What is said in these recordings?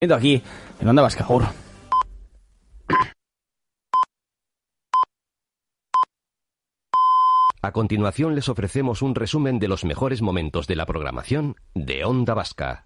Aquí, en Onda Vasca, Agur. A continuación les ofrecemos un resumen de los mejores momentos de la programación de Onda Vasca.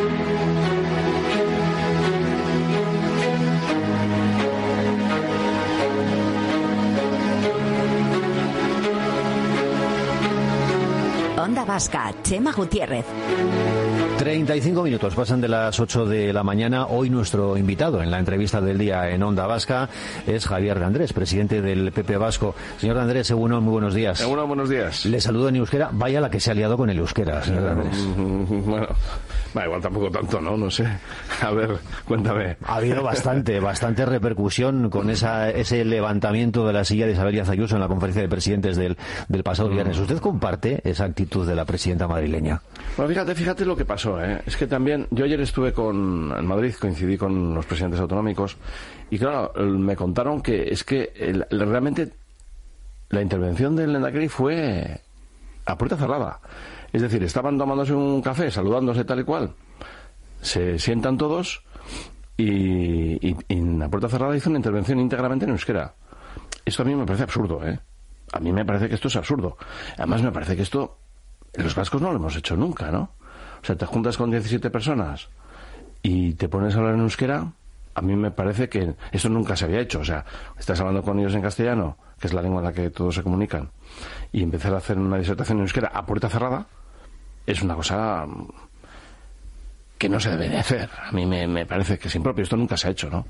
Onda Vasca, Chema Gutiérrez. 35 minutos pasan de las 8 de la mañana. Hoy nuestro invitado en la entrevista del día en Onda Vasca es Javier de Andrés, presidente del PP Vasco. Señor de Andrés, Egunon, muy buenos días. Egunon, buenos días. Le saludo en euskera. Vaya la que se ha liado con el euskera, señor de Andrés. Bueno, igual tampoco tanto, ¿no? No sé. A ver, cuéntame. Ha habido bastante repercusión con ese levantamiento de la silla de Isabel Díaz Ayuso en la conferencia de presidentes del pasado viernes. ¿Usted comparte esa actitud de la presidenta madrileña? Bueno, fíjate lo que pasó, ¿eh? Es que también, yo ayer estuve en Madrid, coincidí con los presidentes autonómicos, y claro, me contaron que es que realmente la intervención del Lehendakari fue a puerta cerrada. Es decir, estaban tomándose un café, saludándose tal y cual, se sientan todos y en la puerta cerrada hizo una intervención íntegramente en euskera. Esto a mí me parece absurdo, ¿eh? A mí me parece que esto es absurdo. Además me parece que esto los vascos no lo hemos hecho nunca, ¿no? O sea, te juntas con 17 personas y te pones a hablar en euskera. A mí me parece que eso nunca se había hecho. O sea, estás hablando con ellos en castellano, que es la lengua en la que todos se comunican, y empezar a hacer una disertación en euskera a puerta cerrada es una cosa que no se debe de hacer. A mí me parece que es impropio. Esto nunca se ha hecho, ¿no?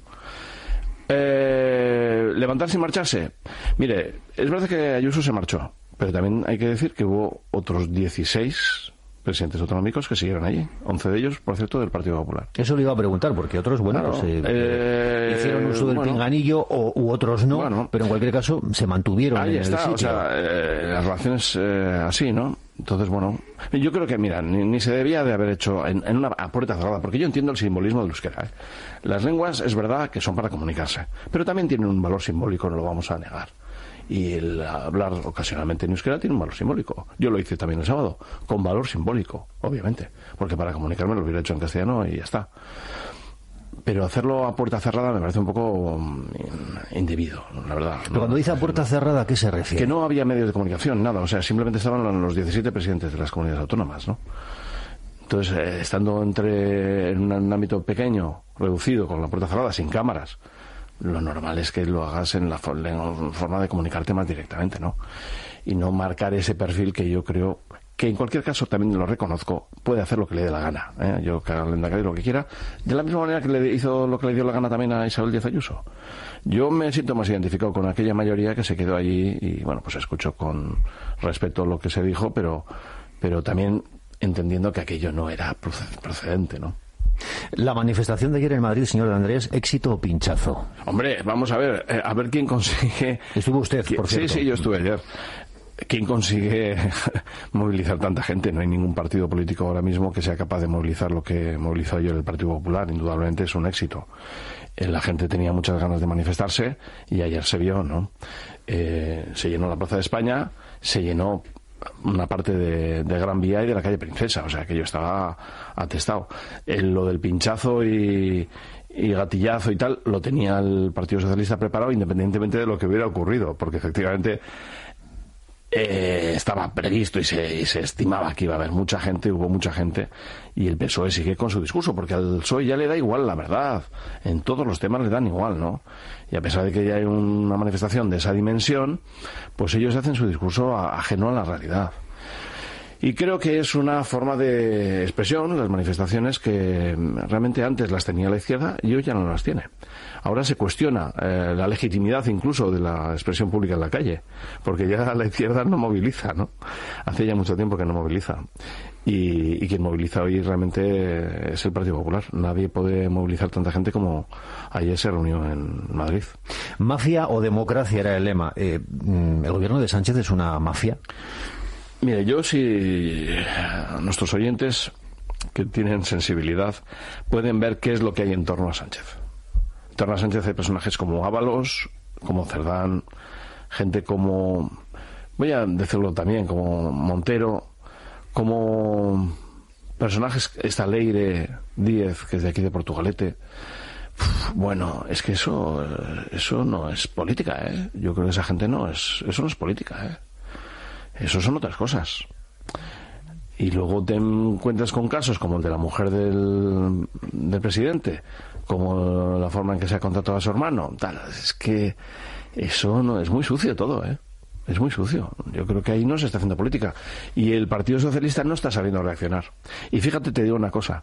Levantarse y marcharse. Mire, es verdad que Ayuso se marchó, pero también hay que decir que hubo otros 16 presidentes autonómicos que siguieron allí. 11 de ellos, por cierto, del Partido Popular. Eso le iba a preguntar, porque otros, bueno, claro, hicieron uso del pinganillo u otros no, pero en cualquier caso se mantuvieron ahí en está, el sitio. O sea, las relaciones así, ¿no? Entonces, bueno, yo creo que, mira, ni se debía de haber hecho en una a puerta cerrada, porque yo entiendo el simbolismo del euskera, ¿eh? Las lenguas es verdad que son para comunicarse, pero también tienen un valor simbólico, no lo vamos a negar. Y el hablar ocasionalmente en euskera tiene un valor simbólico. Yo lo hice también el sábado, con valor simbólico, obviamente, porque para comunicarme lo hubiera hecho en castellano y ya está. Pero hacerlo a puerta cerrada me parece un poco indebido, la verdad. Pero cuando dice a puerta cerrada, ¿a qué se refiere? Que no había medios de comunicación, nada. O sea, simplemente estaban los 17 presidentes de las comunidades autónomas, ¿no? Entonces, estando en un ámbito pequeño, reducido, con la puerta cerrada, sin cámaras, lo normal es que lo hagas en la forma de comunicarte más directamente, ¿no? Y no marcar ese perfil que yo creo que en cualquier caso también lo reconozco, puede hacer lo que le dé la gana, ¿eh? Yo que haga el Lehendakari lo que quiera, de la misma manera que le hizo lo que le dio la gana también a Isabel Díaz Ayuso. Yo me siento más identificado con aquella mayoría que se quedó allí y, bueno, pues escucho con respeto lo que se dijo, pero también entendiendo que aquello no era procedente, ¿no? La manifestación de ayer en Madrid, señor de Andrés, ¿éxito o pinchazo? Hombre, vamos a ver quién consigue... Estuvo usted, por cierto. Sí, yo estuve ayer. ¿Quién consigue movilizar tanta gente? No hay ningún partido político ahora mismo que sea capaz de movilizar lo que movilizó ayer el Partido Popular. Indudablemente es un éxito. La gente tenía muchas ganas de manifestarse y ayer se vio, ¿no? Se llenó la Plaza de España, se llenó una parte de Gran Vía y de la calle Princesa, o sea que yo estaba atestado. Lo del pinchazo y gatillazo y tal lo tenía el Partido Socialista preparado independientemente de lo que hubiera ocurrido, porque efectivamente estaba previsto y se estimaba que iba a haber mucha gente, hubo mucha gente, y el PSOE sigue con su discurso, porque al PSOE ya le da igual la verdad, en todos los temas le dan igual, ¿no? Y a pesar de que ya hay una manifestación de esa dimensión, pues ellos hacen su discurso ajeno a la realidad. Y creo que es una forma de expresión, las manifestaciones, que realmente antes las tenía la izquierda y hoy ya no las tiene. Ahora se cuestiona la legitimidad incluso de la expresión pública en la calle, porque ya la izquierda no moviliza, ¿no? Hace ya mucho tiempo que no moviliza. Y quien moviliza hoy realmente es el Partido Popular. Nadie puede movilizar tanta gente como ayer se reunió en Madrid. ¿Mafia o democracia era el lema? ¿El gobierno de Sánchez es una mafia? Mire, yo si nuestros oyentes que tienen sensibilidad pueden ver qué es lo que hay en torno a Sánchez. En torno a Sánchez hay personajes como Ábalos, como Cerdán, gente como, voy a decirlo también, como Montero, como personajes, esta Leire Díez, que es de aquí de Portugalete, bueno, es que eso no es política, ¿eh? Yo creo que esa gente eso no es política, ¿eh? Eso son otras cosas. Y luego te encuentras con casos como el de la mujer del presidente, como la forma en que se ha contratado a su hermano, tal. Es que eso no es muy sucio todo, ¿eh? Es muy sucio. Yo creo que ahí no se está haciendo política. Y el Partido Socialista no está sabiendo reaccionar. Y fíjate, te digo una cosa.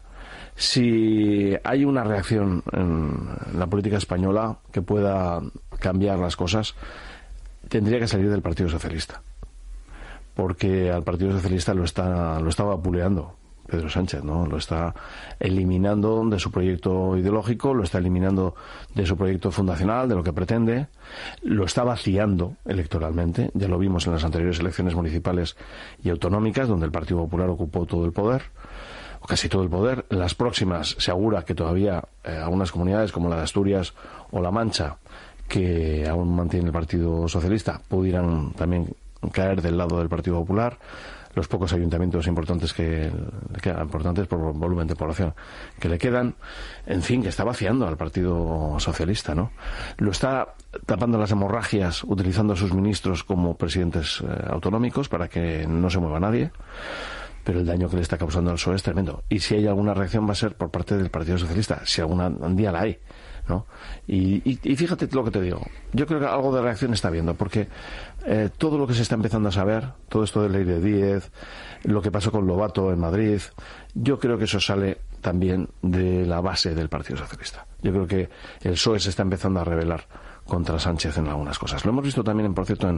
Si hay una reacción en la política española que pueda cambiar las cosas, tendría que salir del Partido Socialista. Porque al Partido Socialista lo está vapuleando Pedro Sánchez, ¿no? Lo está eliminando de su proyecto ideológico, lo está eliminando de su proyecto fundacional, de lo que pretende, lo está vaciando electoralmente. Ya lo vimos en las anteriores elecciones municipales y autonómicas, donde el Partido Popular ocupó todo el poder, o casi todo el poder. En las próximas se augura que todavía algunas comunidades, como la de Asturias o La Mancha, que aún mantiene el Partido Socialista, pudieran también caer del lado del Partido Popular. Los pocos ayuntamientos importantes que le quedan, importantes por volumen de población que le quedan, en fin, que está vaciando al Partido Socialista, ¿no? Lo está tapando las hemorragias utilizando a sus ministros como presidentes autonómicos para que no se mueva nadie, pero el daño que le está causando al PSOE es tremendo. Y si hay alguna reacción va a ser por parte del Partido Socialista, si algún día la hay, ¿no? Y fíjate lo que te digo, yo creo que algo de reacción está habiendo, porque todo lo que se está empezando a saber, todo esto de Leire Díez, lo que pasó con Lobato en Madrid, yo creo que eso sale también de la base del Partido Socialista. Yo creo que el PSOE se está empezando a rebelar contra Sánchez en algunas cosas. Lo hemos visto también, por cierto,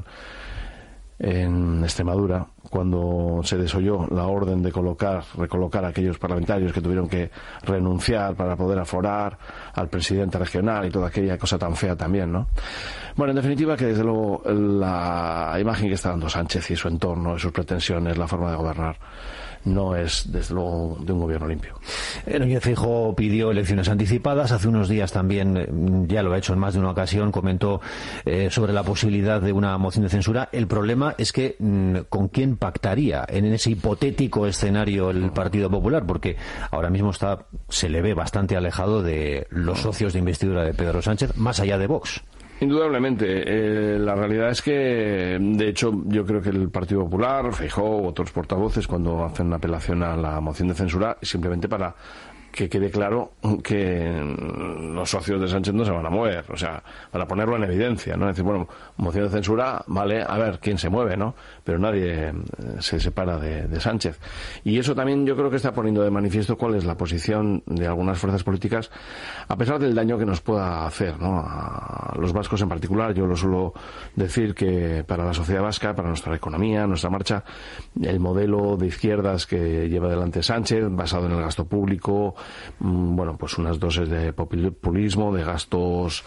en Extremadura, cuando se desoyó la orden de recolocar a aquellos parlamentarios que tuvieron que renunciar para poder aforar al presidente regional y toda aquella cosa tan fea también, ¿no? Bueno, en definitiva, que desde luego la imagen que está dando Sánchez y su entorno, sus pretensiones, la forma de gobernar, no es, desde luego, de un gobierno limpio. Núñez Feijóo pidió elecciones anticipadas. Hace unos días también, ya lo ha hecho en más de una ocasión, comentó sobre la posibilidad de una moción de censura. El problema es que ¿con quién pactaría en ese hipotético escenario el Partido Popular? Porque ahora mismo se le ve bastante alejado de los socios de investidura de Pedro Sánchez, más allá de Vox. Indudablemente. La realidad es que, de hecho, yo creo que el Partido Popular, Feijóo u otros portavoces, cuando hacen una apelación a la moción de censura, es simplemente para que quede claro que los socios de Sánchez no se van a mover, o sea, para ponerlo en evidencia, ¿no? Es decir, bueno, moción de censura, vale, a ver quién se mueve, ¿no? Pero nadie se separa de Sánchez. Y eso también yo creo que está poniendo de manifiesto cuál es la posición de algunas fuerzas políticas, a pesar del daño que nos pueda hacer, ¿no? A los vascos en particular. Yo lo suelo decir que para la sociedad vasca, para nuestra economía, nuestra marcha, el modelo de izquierdas que lleva adelante Sánchez, basado en el gasto público, bueno, pues unas dosis de populismo, de gastos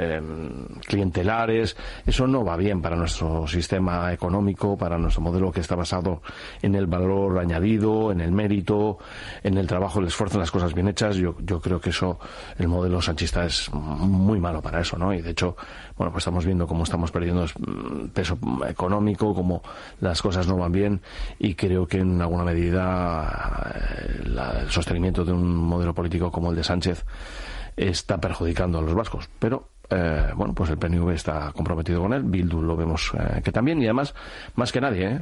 clientelares, eso no va bien para nuestro sistema económico, para nuestro modelo que está basado en el valor añadido, en el mérito, en el trabajo, el esfuerzo, en las cosas bien hechas. Yo creo que eso, el modelo sanchista es muy malo para eso, ¿no? Y de hecho, bueno, pues estamos viendo cómo estamos perdiendo peso económico, cómo las cosas no van bien, y creo que en alguna medida el sostenimiento de un modelo político como el de Sánchez está perjudicando a los vascos. Pero bueno, pues el PNV está comprometido con él, Bildu lo vemos que también, y además más que nadie,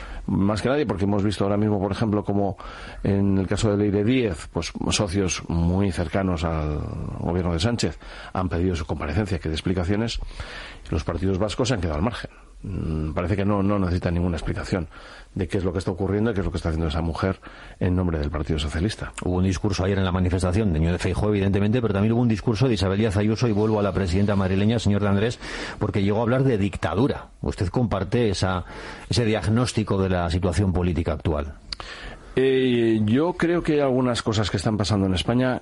porque hemos visto ahora mismo, por ejemplo, como en el caso de Leire Díez, pues socios muy cercanos al gobierno de Sánchez han pedido su comparecencia, que dé explicaciones, y los partidos vascos se han quedado al margen. Parece que no necesitan ninguna explicación de qué es lo que está ocurriendo y qué es lo que está haciendo esa mujer en nombre del Partido Socialista. Hubo un discurso ayer en la manifestación de Núñez Feijóo, evidentemente, pero también hubo un discurso de Isabel Díaz Ayuso, y vuelvo a la presidenta madrileña, señor de Andrés, porque llegó a hablar de dictadura. ¿Usted comparte ese diagnóstico de la situación política actual? Yo creo que hay algunas cosas que están pasando en España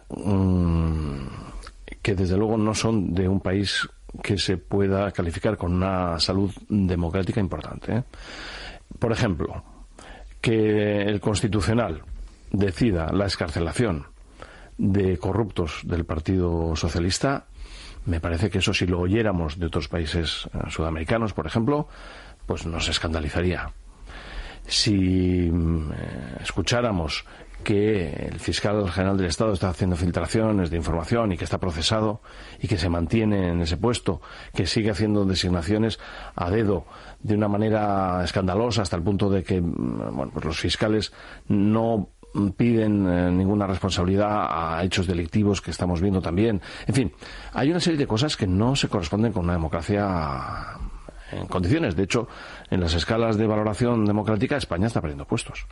que desde luego no son de un país que se pueda calificar con una salud democrática importante, ¿eh? Por ejemplo, que el Constitucional decida la excarcelación de corruptos del Partido Socialista, me parece que eso, si lo oyéramos de otros países sudamericanos, por ejemplo, pues nos escandalizaría. Si escucháramos que el fiscal general del Estado está haciendo filtraciones de información y que está procesado y que se mantiene en ese puesto, que sigue haciendo designaciones a dedo de una manera escandalosa hasta el punto de que pues los fiscales no piden ninguna responsabilidad a hechos delictivos que estamos viendo también. En fin, hay una serie de cosas que no se corresponden con una democracia en condiciones. De hecho, en las escalas de valoración democrática España está perdiendo puestos.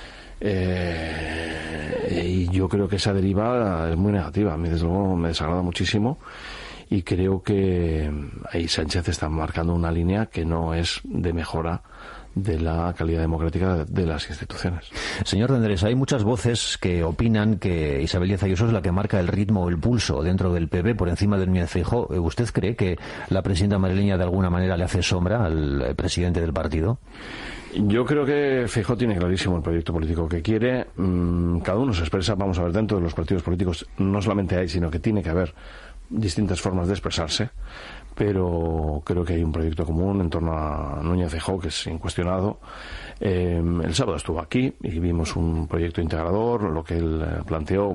Y yo creo que esa deriva es muy negativa. A mí desde luego me desagrada muchísimo y creo que ahí Sánchez está marcando una línea que no es de mejora de la calidad democrática de las instituciones. Señor de Andrés, hay muchas voces que opinan que Isabel Díaz Ayuso es la que marca el ritmo o el pulso dentro del PP por encima de Núñez Feijóo. ¿Usted cree que la presidenta madrileña de alguna manera le hace sombra al presidente del partido? Yo creo que Feijóo tiene clarísimo el proyecto político que quiere. Cada uno se expresa, vamos a ver, dentro de los partidos políticos no solamente hay, sino que tiene que haber distintas formas de expresarse, pero creo que hay un proyecto común en torno a Núñez Feijóo que es incuestionado. El sábado estuvo aquí y vimos un proyecto integrador, lo que él planteó,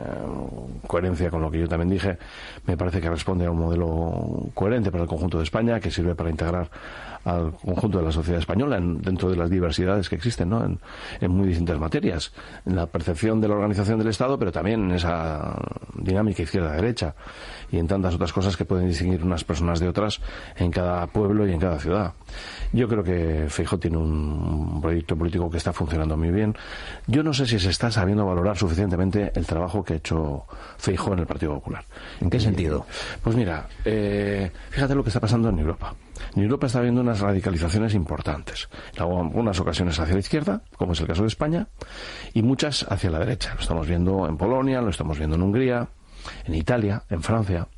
coherencia con lo que yo también dije, me parece que responde a un modelo coherente para el conjunto de España, que sirve para integrar al conjunto de la sociedad española dentro de las diversidades que existen, ¿no? en muy distintas materias, en la percepción de la organización del Estado, pero también en esa dinámica izquierda-derecha y en tantas otras cosas que pueden distinguir unas personas de otras en cada pueblo y en cada ciudad. Yo creo que Feijóo tiene un proyecto político que está funcionando muy bien. Yo no sé si se está sabiendo valorar suficientemente el trabajo que ha hecho Feijóo en el Partido Popular. ¿En qué sentido? Pues mira, fíjate lo que está pasando en Europa. En Europa está habiendo unas radicalizaciones importantes. En algunas ocasiones hacia la izquierda, como es el caso de España, y muchas hacia la derecha. Lo estamos viendo en Polonia, lo estamos viendo en Hungría, en Italia, en Francia.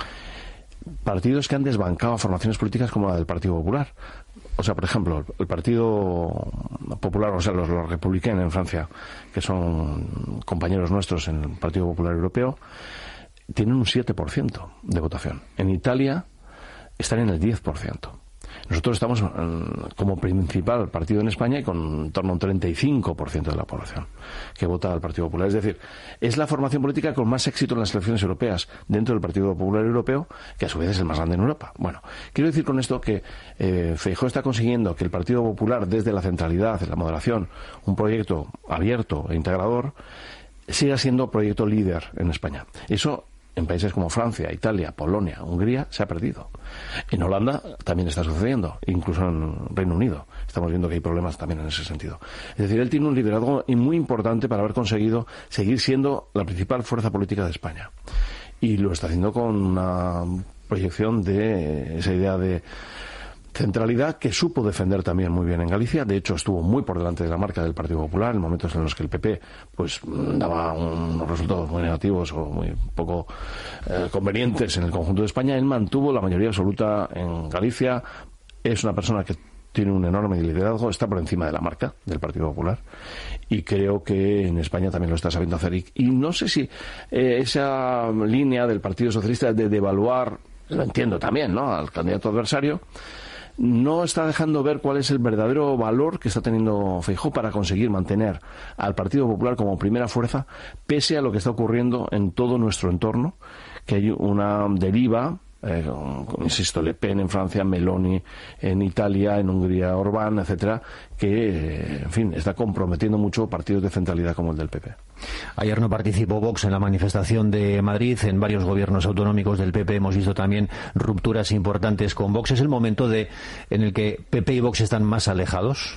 Partidos que han desbancado a formaciones políticas como la del Partido Popular. O sea, por ejemplo, el Partido Popular, o sea, los Republicanos en Francia, que son compañeros nuestros en el Partido Popular Europeo, tienen un 7% de votación. En Italia están en el 10%. Nosotros estamos como principal partido en España y con en torno a un 35% de la población que vota al Partido Popular. Es decir, es la formación política con más éxito en las elecciones europeas dentro del Partido Popular Europeo, que a su vez es el más grande en Europa. Bueno, quiero decir con esto que Feijóo está consiguiendo que el Partido Popular, desde la centralidad, la moderación, un proyecto abierto e integrador, siga siendo proyecto líder en España. Eso en países como Francia, Italia, Polonia, Hungría, se ha perdido. En Holanda también está sucediendo, incluso en Reino Unido. Estamos viendo que hay problemas también en ese sentido. Es decir, él tiene un liderazgo muy importante para haber conseguido seguir siendo la principal fuerza política de España. Y lo está haciendo con una proyección de esa idea de centralidad que supo defender también muy bien en Galicia. De hecho, estuvo muy por delante de la marca del Partido Popular en momentos en los que el PP pues daba unos resultados muy negativos o muy poco convenientes en el conjunto de España. Él mantuvo la mayoría absoluta en Galicia. Es una persona que tiene un enorme liderazgo, está por encima de la marca del Partido Popular y creo que en España también lo está sabiendo hacer. Y no sé si esa línea del Partido Socialista de devaluar, lo entiendo también, ¿no?, al candidato adversario, no está dejando ver cuál es el verdadero valor que está teniendo Feijóo para conseguir mantener al Partido Popular como primera fuerza, pese a lo que está ocurriendo en todo nuestro entorno, que hay una deriva, insisto, Le Pen en Francia, Meloni en Italia, en Hungría, Orbán, etcétera, que, en fin, está comprometiendo mucho partidos de centralidad como el del PP. Ayer no participó Vox en la manifestación de Madrid. En varios gobiernos autonómicos del PP hemos visto también rupturas importantes con Vox. ¿Es el momento en el que PP y Vox están más alejados?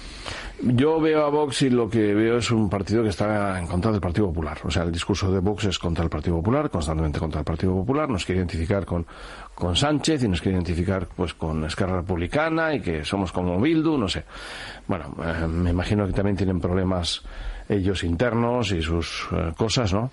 Yo veo a Vox y lo que veo es un partido que está en contra del Partido Popular. O sea, el discurso de Vox es contra el Partido Popular, constantemente contra el Partido Popular. Nos quiere identificar con Sánchez y nos quiere identificar pues con Esquerra Republicana y que somos como Bildu, no sé. Bueno, me imagino que también tienen problemas ellos internos y sus cosas, ¿no?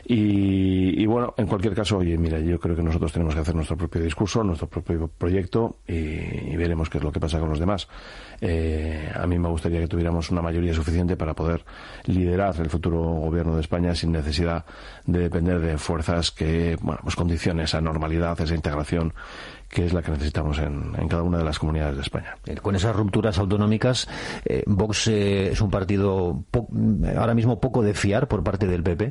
Y bueno, en cualquier caso, oye, mira, yo creo que nosotros tenemos que hacer nuestro propio discurso, nuestro propio proyecto y veremos qué es lo que pasa con los demás. A mí me gustaría que tuviéramos una mayoría suficiente para poder liderar el futuro gobierno de España sin necesidad de depender de fuerzas que, bueno, pues condicionen esa normalidad, esa integración que es la que necesitamos en cada una de las comunidades de España. Con esas rupturas autonómicas, Vox es un partido ahora mismo poco de fiar por parte del PP.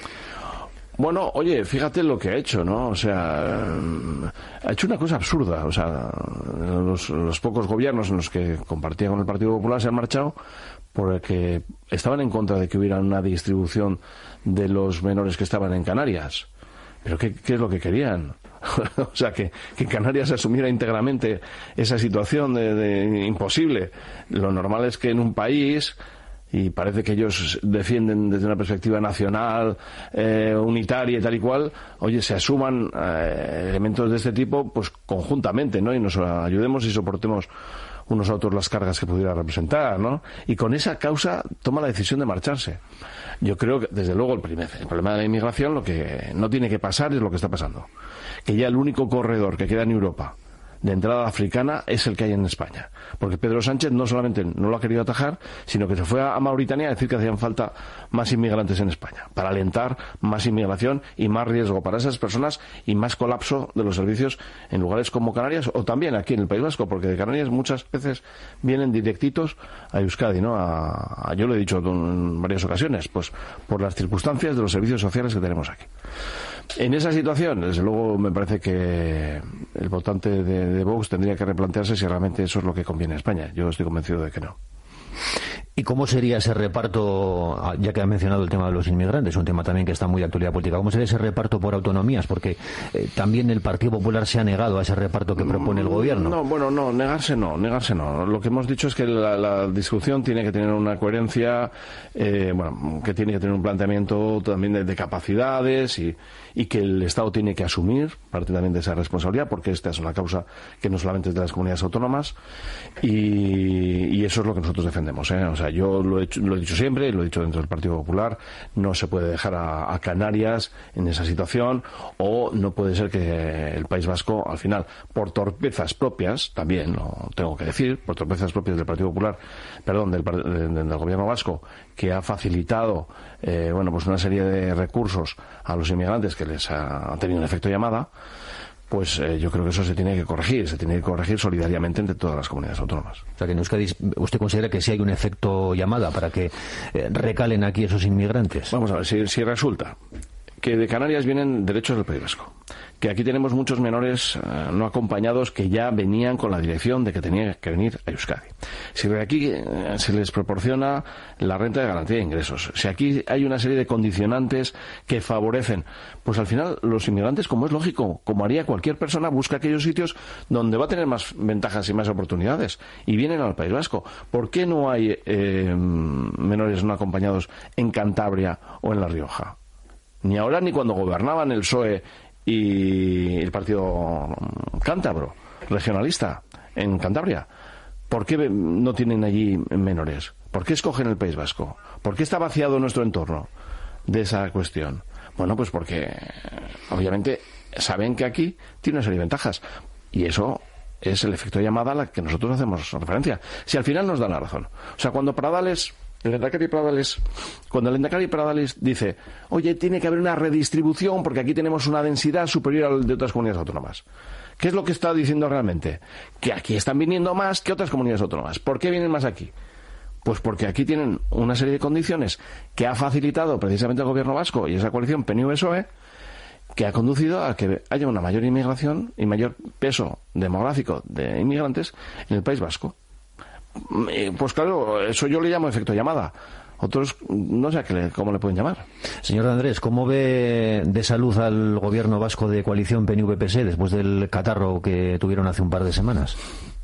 Bueno, oye, fíjate lo que ha hecho, ¿no? O sea, ha hecho una cosa absurda. O sea, los pocos gobiernos en los que compartía con el Partido Popular se han marchado porque estaban en contra de que hubiera una distribución de los menores que estaban en Canarias. ¿Pero qué es lo que querían? O sea, que Canarias asumiera íntegramente esa situación de imposible. Lo normal es que en un país, y parece que ellos defienden desde una perspectiva nacional, unitaria y tal y cual, oye, se asuman elementos de este tipo pues conjuntamente, ¿no? Y nos ayudemos y soportemos unos a otros las cargas que pudiera representar, ¿no? Y con esa causa toma la decisión de marcharse. Yo creo que, desde luego, el problema de la inmigración, lo que no tiene que pasar es lo que está pasando. Que ya el único corredor que queda en Europa de entrada africana es el que hay en España. Porque Pedro Sánchez no solamente no lo ha querido atajar, sino que se fue a Mauritania a decir que hacían falta más inmigrantes en España, para alentar más inmigración y más riesgo para esas personas y más colapso de los servicios en lugares como Canarias o también aquí en el País Vasco, porque de Canarias muchas veces vienen directitos a Euskadi, ¿no? Yo lo he dicho en varias ocasiones, pues por las circunstancias de los servicios sociales que tenemos aquí. En esa situación, desde luego, me parece que el votante de Vox tendría que replantearse si realmente eso es lo que conviene a España. Yo estoy convencido de que no. ¿Y cómo sería ese reparto, ya que ha mencionado el tema de los inmigrantes, un tema también que está muy de actualidad política, cómo sería ese reparto por autonomías? Porque también el Partido Popular se ha negado a ese reparto que propone el gobierno. No, negarse no. Lo que hemos dicho es que la discusión tiene que tener una coherencia, que tiene que tener un planteamiento también de capacidades y que el Estado tiene que asumir parte también de esa responsabilidad, porque esta es una causa que no solamente es de las comunidades autónomas y eso es lo que nosotros defendemos, ¿eh? O sea, yo lo he dicho siempre, lo he dicho dentro del Partido Popular, no se puede dejar a Canarias en esa situación, o no puede ser que el País Vasco, al final, por torpezas propias, también lo tengo que decir, por torpezas propias del Partido Popular, del Gobierno vasco, que ha facilitado pues una serie de recursos a los inmigrantes que les ha tenido un efecto llamada, pues yo creo que eso se tiene que corregir solidariamente entre todas las comunidades autónomas. O sea, que en Euskadi usted considera que sí hay un efecto llamada para que recalen aquí esos inmigrantes. Vamos a ver, si resulta que de Canarias vienen derechos del País Vasco, que aquí tenemos muchos menores no acompañados que ya venían con la dirección de que tenían que venir a Euskadi. Si de aquí se les proporciona la renta de garantía de ingresos, si aquí hay una serie de condicionantes que favorecen, pues al final los inmigrantes, como es lógico, como haría cualquier persona, busca aquellos sitios donde va a tener más ventajas y más oportunidades y vienen al País Vasco. ¿Por qué no hay menores no acompañados en Cantabria o en La Rioja? Ni ahora ni cuando gobernaban el PSOE y el partido cántabro, regionalista, en Cantabria. ¿Por qué no tienen allí menores? ¿Por qué escogen el País Vasco? ¿Por qué está vaciado nuestro entorno de esa cuestión? Bueno, pues porque obviamente saben que aquí tiene una serie de ventajas. Y eso es el efecto llamada a la que nosotros hacemos referencia. Si al final nos dan la razón. O sea, cuando el Lehendakari Pradales dice, oye, tiene que haber una redistribución porque aquí tenemos una densidad superior a la de otras comunidades autónomas. ¿Qué es lo que está diciendo realmente? Que aquí están viniendo más que otras comunidades autónomas. ¿Por qué vienen más aquí? Pues porque aquí tienen una serie de condiciones que ha facilitado precisamente el gobierno vasco y esa coalición PNV-PSOE, que ha conducido a que haya una mayor inmigración y mayor peso demográfico de inmigrantes en el País Vasco. Pues claro, eso yo le llamo efecto llamada. Otros no sé cómo le pueden llamar. Señor Andrés, ¿cómo ve de salud al gobierno vasco de coalición PNV-PSE después del catarro que tuvieron hace un par de semanas?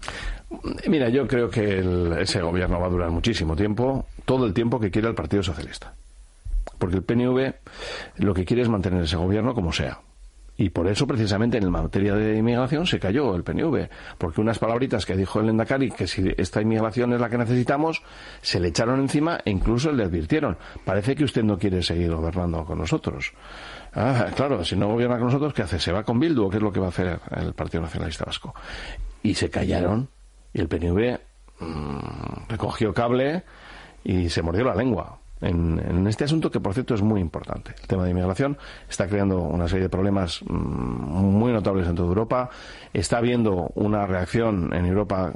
Mira, yo creo que ese gobierno va a durar muchísimo tiempo, todo el tiempo que quiera el Partido Socialista. Porque el PNV lo que quiere es mantener ese gobierno como sea. Y por eso, precisamente, en materia de inmigración se cayó el PNV, porque unas palabritas que dijo el Lehendakari, que si esta inmigración es la que necesitamos, se le echaron encima e incluso le advirtieron: parece que usted no quiere seguir gobernando con nosotros. Claro, si no gobierna con nosotros, ¿qué hace? ¿Se va con Bildu o qué es lo que va a hacer el Partido Nacionalista Vasco? Y se callaron, y el PNV recogió cable y se mordió la lengua. En este asunto, que por cierto es muy importante. El tema de inmigración está creando una serie de problemas muy notables en toda Europa. Está habiendo una reacción en Europa,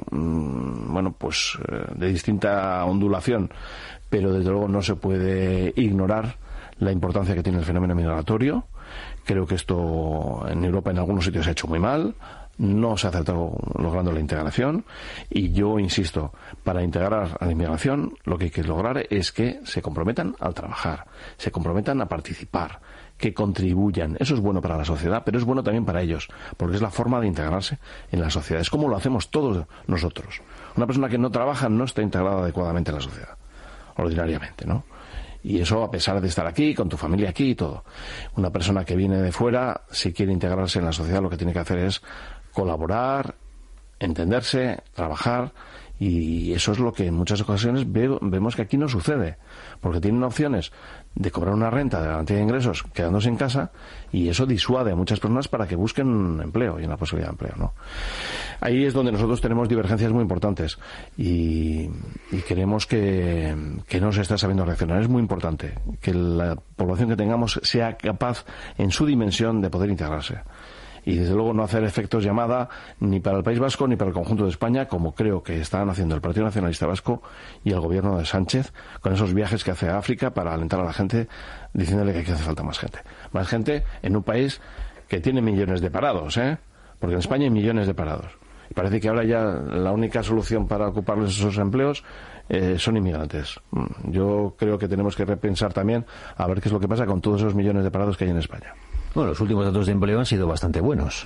de distinta ondulación, pero desde luego no se puede ignorar la importancia que tiene el fenómeno migratorio. Creo que esto en Europa en algunos sitios se ha hecho muy mal. No se ha acertado logrando la integración, y yo insisto, para integrar a la inmigración lo que hay que lograr es que se comprometan al trabajar, se comprometan a participar, que contribuyan. Eso es bueno para la sociedad, pero es bueno también para ellos, porque es la forma de integrarse en la sociedad. Es como lo hacemos todos nosotros. Una persona que no trabaja no está integrada adecuadamente en la sociedad, ordinariamente, ¿no? Y eso a pesar de estar aquí, con tu familia aquí y todo. Una persona que viene de fuera, si quiere integrarse en la sociedad, lo que tiene que hacer es colaborar, entenderse, trabajar, y eso es lo que en muchas ocasiones vemos que aquí no sucede, porque tienen opciones de cobrar una renta de garantía de ingresos quedándose en casa, y eso disuade a muchas personas para que busquen un empleo y una posibilidad de empleo, ¿no? Ahí es donde nosotros tenemos divergencias muy importantes y creemos que no se está sabiendo reaccionar. Es muy importante que la población que tengamos sea capaz en su dimensión de poder integrarse. Y desde luego no hacer efectos llamada ni para el País Vasco ni para el conjunto de España, como creo que están haciendo el Partido Nacionalista Vasco y el gobierno de Sánchez con esos viajes que hace a África para alentar a la gente, diciéndole que aquí hace falta más gente. Más gente en un país que tiene millones de parados, porque en España hay millones de parados. Y parece que ahora ya la única solución para ocuparles esos empleos son inmigrantes. Yo creo que tenemos que repensar también a ver qué es lo que pasa con todos esos millones de parados que hay en España. Bueno, los últimos datos de empleo han sido bastante buenos.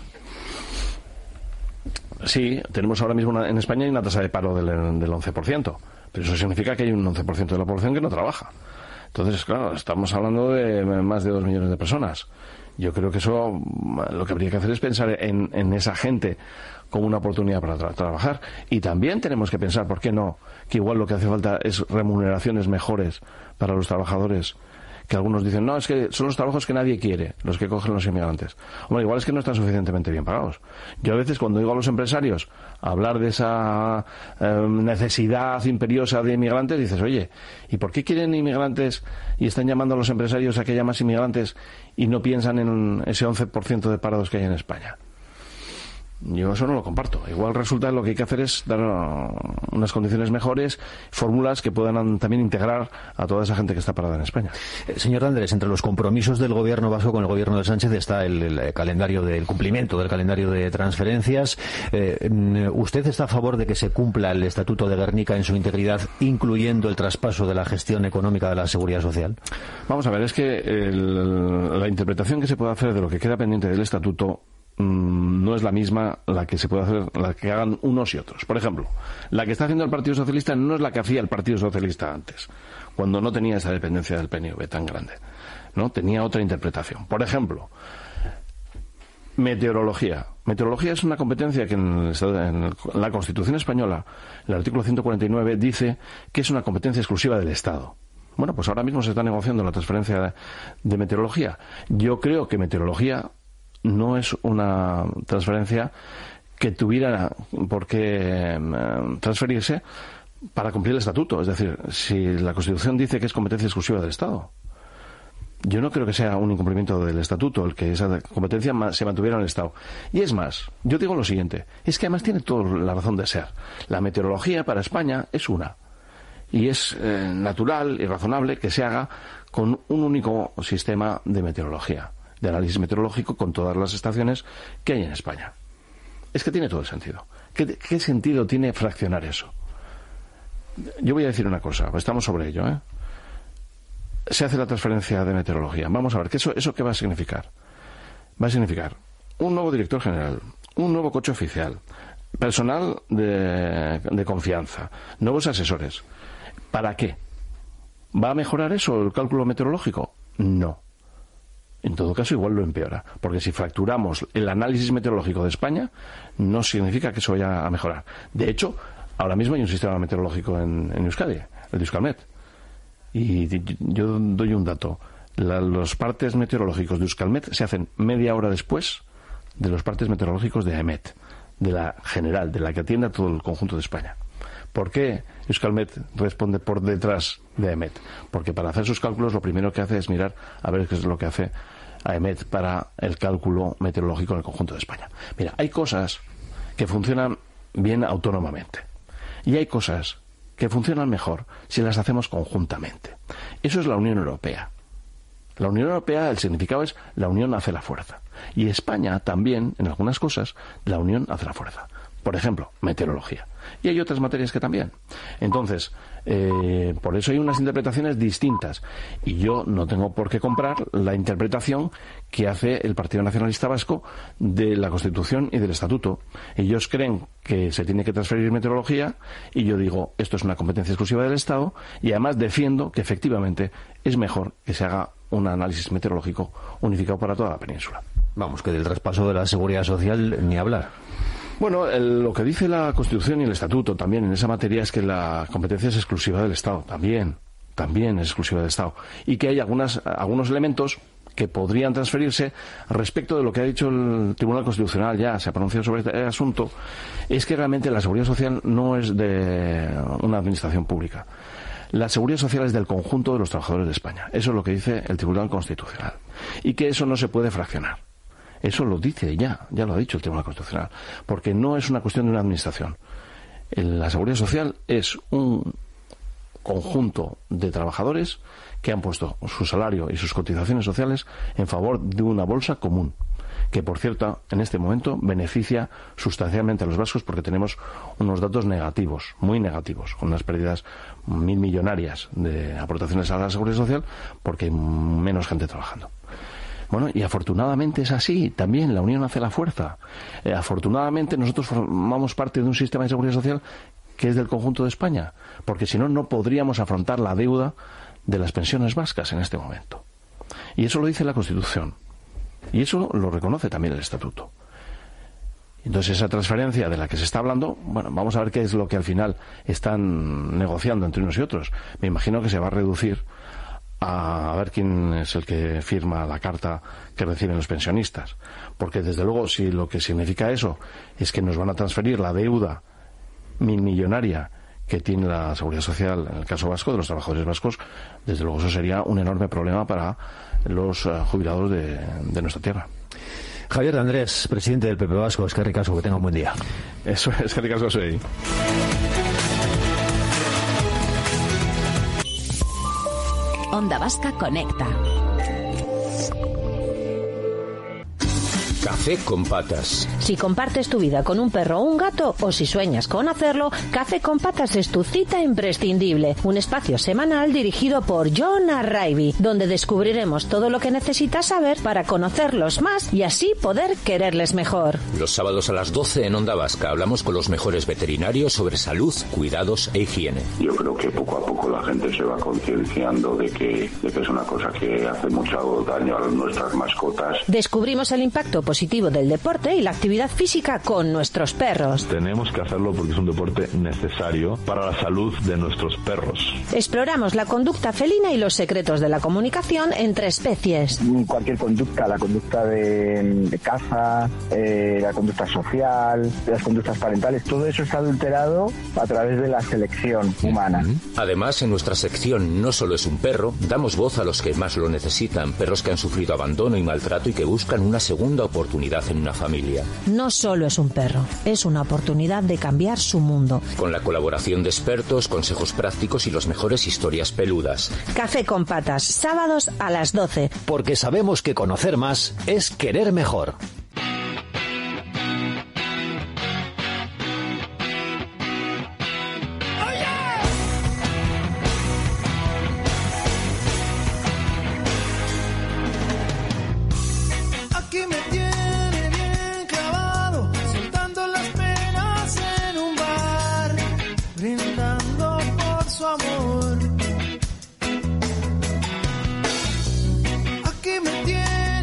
Sí, tenemos ahora mismo en España una tasa de paro del 11%, pero eso significa que hay un 11% de la población que no trabaja. Entonces, claro, estamos hablando de más de 2 millones de personas. Yo creo que eso, lo que habría que hacer es pensar en esa gente como una oportunidad para trabajar. Y también tenemos que pensar, ¿por qué no?, que igual lo que hace falta es remuneraciones mejores para los trabajadores, que algunos dicen, no, es que son los trabajos que nadie quiere, los que cogen los inmigrantes. Hombre, igual es que no están suficientemente bien pagados. Yo a veces, cuando oigo a los empresarios hablar de esa necesidad imperiosa de inmigrantes, dices, oye, ¿y por qué quieren inmigrantes y están llamando a los empresarios a que haya más inmigrantes y no piensan en ese 11% de parados que hay en España? Yo eso no lo comparto. Igual resulta lo que hay que hacer es dar unas condiciones mejores, fórmulas que puedan también integrar a toda esa gente que está parada en España. Señor Andrés, entre los compromisos del gobierno vasco con el gobierno de Sánchez está el calendario del cumplimiento del calendario de transferencias. ¿Usted está a favor de que se cumpla el Estatuto de Gernika en su integridad, incluyendo el traspaso de la gestión económica de la Seguridad Social? Vamos a ver, es que la interpretación que se puede hacer de lo que queda pendiente del Estatuto no es la misma la que se puede hacer, la que hagan unos y otros. Por ejemplo, la que está haciendo el Partido Socialista no es la que hacía el Partido Socialista antes, cuando no tenía esa dependencia del PNV tan grande, ¿no? Tenía otra interpretación. Por ejemplo, meteorología. Meteorología es una competencia que en la Constitución española, el artículo 149, dice que es una competencia exclusiva del Estado. Bueno, pues ahora mismo se está negociando la transferencia de meteorología. Yo creo que meteorología no es una transferencia que tuviera por qué transferirse para cumplir el estatuto. Es decir, si la Constitución dice que es competencia exclusiva del Estado, yo no creo que sea un incumplimiento del estatuto el que esa competencia se mantuviera en el Estado. Y es más, yo digo lo siguiente, es que además tiene toda la razón de ser. La meteorología para España es una. Y es natural y razonable que se haga con un único sistema de meteorología, de análisis meteorológico, con todas las estaciones que hay en España. Es que tiene todo el sentido. ¿Qué sentido tiene fraccionar eso? Yo voy a decir una cosa, estamos sobre ello, ¿eh? Se hace la transferencia de meteorología. Vamos a ver, ¿eso qué va a significar? Va a significar un nuevo director general, un nuevo coche oficial, personal de confianza, nuevos asesores. ¿Para qué? ¿Va a mejorar eso, el cálculo meteorológico? No. En todo caso, igual lo empeora, porque si fracturamos el análisis meteorológico de España, no significa que eso vaya a mejorar. De hecho, ahora mismo hay un sistema meteorológico en Euskadi, el de Euskalmet. Y yo doy un dato. Los partes meteorológicos de Euskalmet se hacen media hora después de los partes meteorológicos de AEMET, de la general, de la que atiende a todo el conjunto de España. ¿Por qué Euskalmet responde por detrás de AEMET? Porque para hacer sus cálculos lo primero que hace es mirar a ver qué es lo que hace AEMET para el cálculo meteorológico en el conjunto de España. Mira, hay cosas que funcionan bien autónomamente y hay cosas que funcionan mejor si las hacemos conjuntamente. Eso es la Unión Europea. La Unión Europea, el significado es la unión hace la fuerza. Y España también, en algunas cosas, la unión hace la fuerza. Por ejemplo, meteorología. Y hay otras materias que también. Entonces, por eso hay unas interpretaciones distintas. Y yo no tengo por qué comprar la interpretación que hace el Partido Nacionalista Vasco de la Constitución y del Estatuto. Ellos creen que se tiene que transferir meteorología y yo digo, esto es una competencia exclusiva del Estado y además defiendo que efectivamente es mejor que se haga un análisis meteorológico unificado para toda la península. Vamos, que del traspaso de la Seguridad Social ni hablar. Bueno, lo que dice la Constitución y el Estatuto también en esa materia es que la competencia es exclusiva del Estado, también es exclusiva del Estado, y que hay algunos elementos que podrían transferirse respecto de lo que ha dicho el Tribunal Constitucional, ya se ha pronunciado sobre este asunto, es que realmente la Seguridad Social no es de una administración pública. La Seguridad Social es del conjunto de los trabajadores de España. Eso es lo que dice el Tribunal Constitucional. Y que eso no se puede fraccionar. Eso lo dice ya lo ha dicho el Tribunal Constitucional. Porque no es una cuestión de una administración. La Seguridad Social es un conjunto de trabajadores que han puesto su salario y sus cotizaciones sociales en favor de una bolsa común. Que, por cierto, en este momento beneficia sustancialmente a los vascos porque tenemos unos datos negativos, muy negativos, con unas pérdidas millonarias de aportaciones a la Seguridad Social porque hay menos gente trabajando. Bueno, y afortunadamente es así, también la unión hace la fuerza. Afortunadamente nosotros formamos parte de un sistema de seguridad social que es del conjunto de España, porque si no, no podríamos afrontar la deuda de las pensiones vascas en este momento. Y eso lo dice la Constitución. Y eso lo reconoce también el Estatuto. Entonces, esa transferencia de la que se está hablando, bueno, vamos a ver qué es lo que al final están negociando entre unos y otros. Me imagino que se va a reducir a ver quién es el que firma la carta que reciben los pensionistas. Porque, desde luego, si lo que significa eso es que nos van a transferir la deuda millonaria que tiene la Seguridad Social, en el caso vasco, de los trabajadores vascos, desde luego eso sería un enorme problema para los jubilados de nuestra tierra. Javier de Andrés, presidente del PP Vasco, eskerrik asko, que tenga un buen día. Eso es, eskerrik asko soy. Onda Vasca Conecta. Café con patas. Si compartes tu vida con un perro o un gato, o si sueñas con hacerlo, Café con Patas es tu cita imprescindible. Un espacio semanal dirigido por John Arraibi, donde descubriremos todo lo que necesitas saber para conocerlos más y así poder quererles mejor. Los sábados a las 12 en Onda Vasca hablamos con los mejores veterinarios sobre salud, cuidados e higiene. Yo creo que poco a poco la gente se va concienciando de que es una cosa que hace mucho daño a nuestras mascotas. Descubrimos el impacto positivo del deporte y la actividad física con nuestros perros. Tenemos que hacerlo porque es un deporte necesario para la salud de nuestros perros. Exploramos la conducta felina y los secretos de la comunicación entre especies. Cualquier conducta, la conducta de caza, la conducta social, las conductas parentales, todo eso está adulterado a través de la selección humana. Además, en nuestra sección No solo es un perro, damos voz a los que más lo necesitan, perros que han sufrido abandono y maltrato y que buscan una segunda oportunidad en una familia. No solo es un perro, es una oportunidad de cambiar su mundo. Con la colaboración de expertos, consejos prácticos y las mejores historias peludas. Café con Patas, sábados a las 12. Porque sabemos que conocer más es querer mejor. Aquí me tiene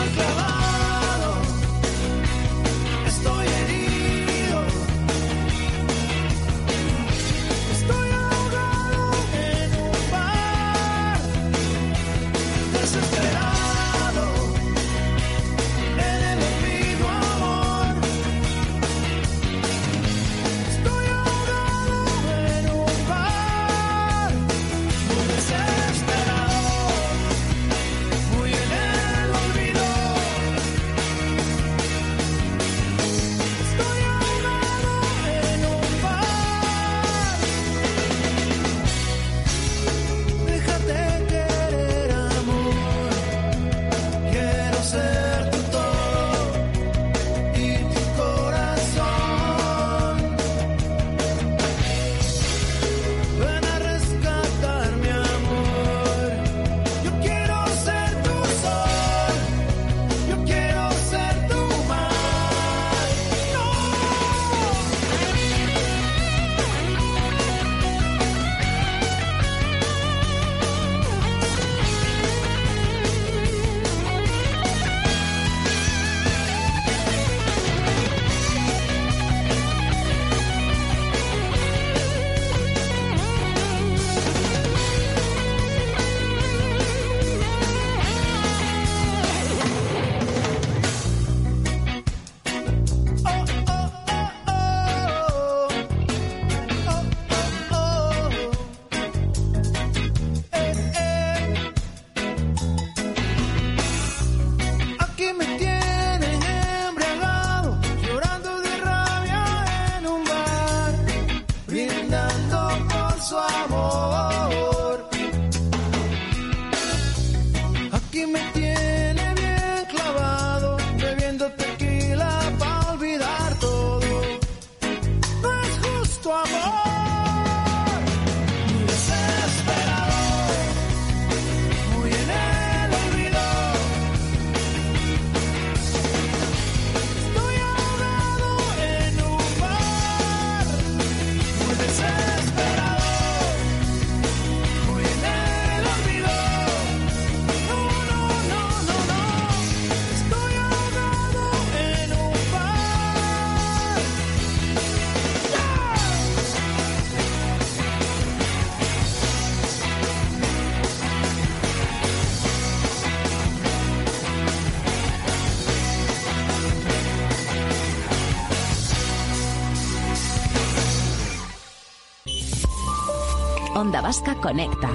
Onda Vasca Conecta.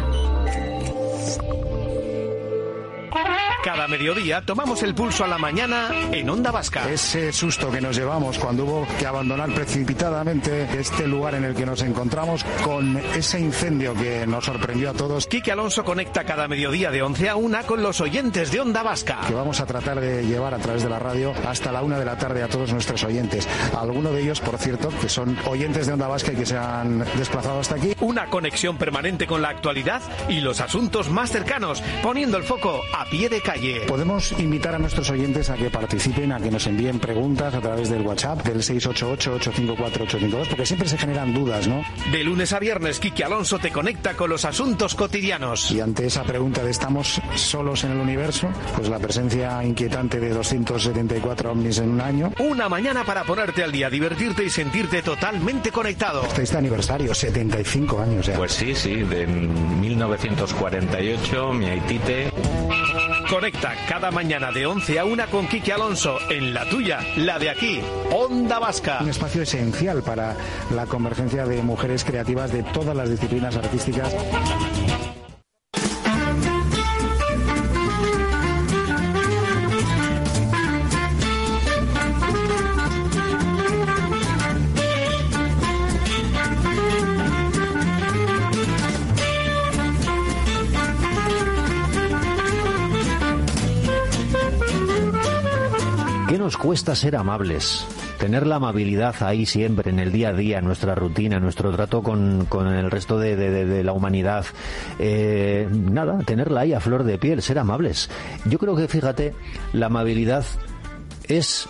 Cada mediodía tomamos el pulso a la mañana en Onda Vasca. Ese susto que nos llevamos cuando hubo que abandonar precipitadamente este lugar en el que nos encontramos con ese incendio que nos sorprendió a todos. Quique Alonso conecta cada mediodía de 11 a 1 con los oyentes de Onda Vasca. Que vamos a tratar de llevar a través de la radio hasta la 1 de la tarde a todos nuestros oyentes. Algunos de ellos, por cierto, que son oyentes de Onda Vasca y que se han desplazado hasta aquí. Una conexión permanente con la actualidad y los asuntos más cercanos, poniendo el foco a pie de calle. Podemos invitar a nuestros oyentes a que participen, a que nos envíen preguntas a través del WhatsApp del 688-854-852, porque siempre se generan dudas, ¿no? De lunes a viernes, Quique Alonso te conecta con los asuntos cotidianos. Y ante esa pregunta de ¿estamos solos en el universo? Pues la presencia inquietante de 274 ovnis en un año. Una mañana para ponerte al día, divertirte y sentirte totalmente conectado. Este aniversario, 75 años ya. Pues sí, de 1948, mi Aitite. Conecta cada mañana de 11 a 1 con Quique Alonso en la tuya, la de aquí, Onda Vasca. Un espacio esencial para la convergencia de mujeres creativas de todas las disciplinas artísticas. ¿Qué nos cuesta ser amables? Tener la amabilidad ahí siempre, en el día a día, en nuestra rutina, en nuestro trato con el resto de la humanidad. Tenerla ahí a flor de piel, ser amables. Yo creo que, fíjate, la amabilidad es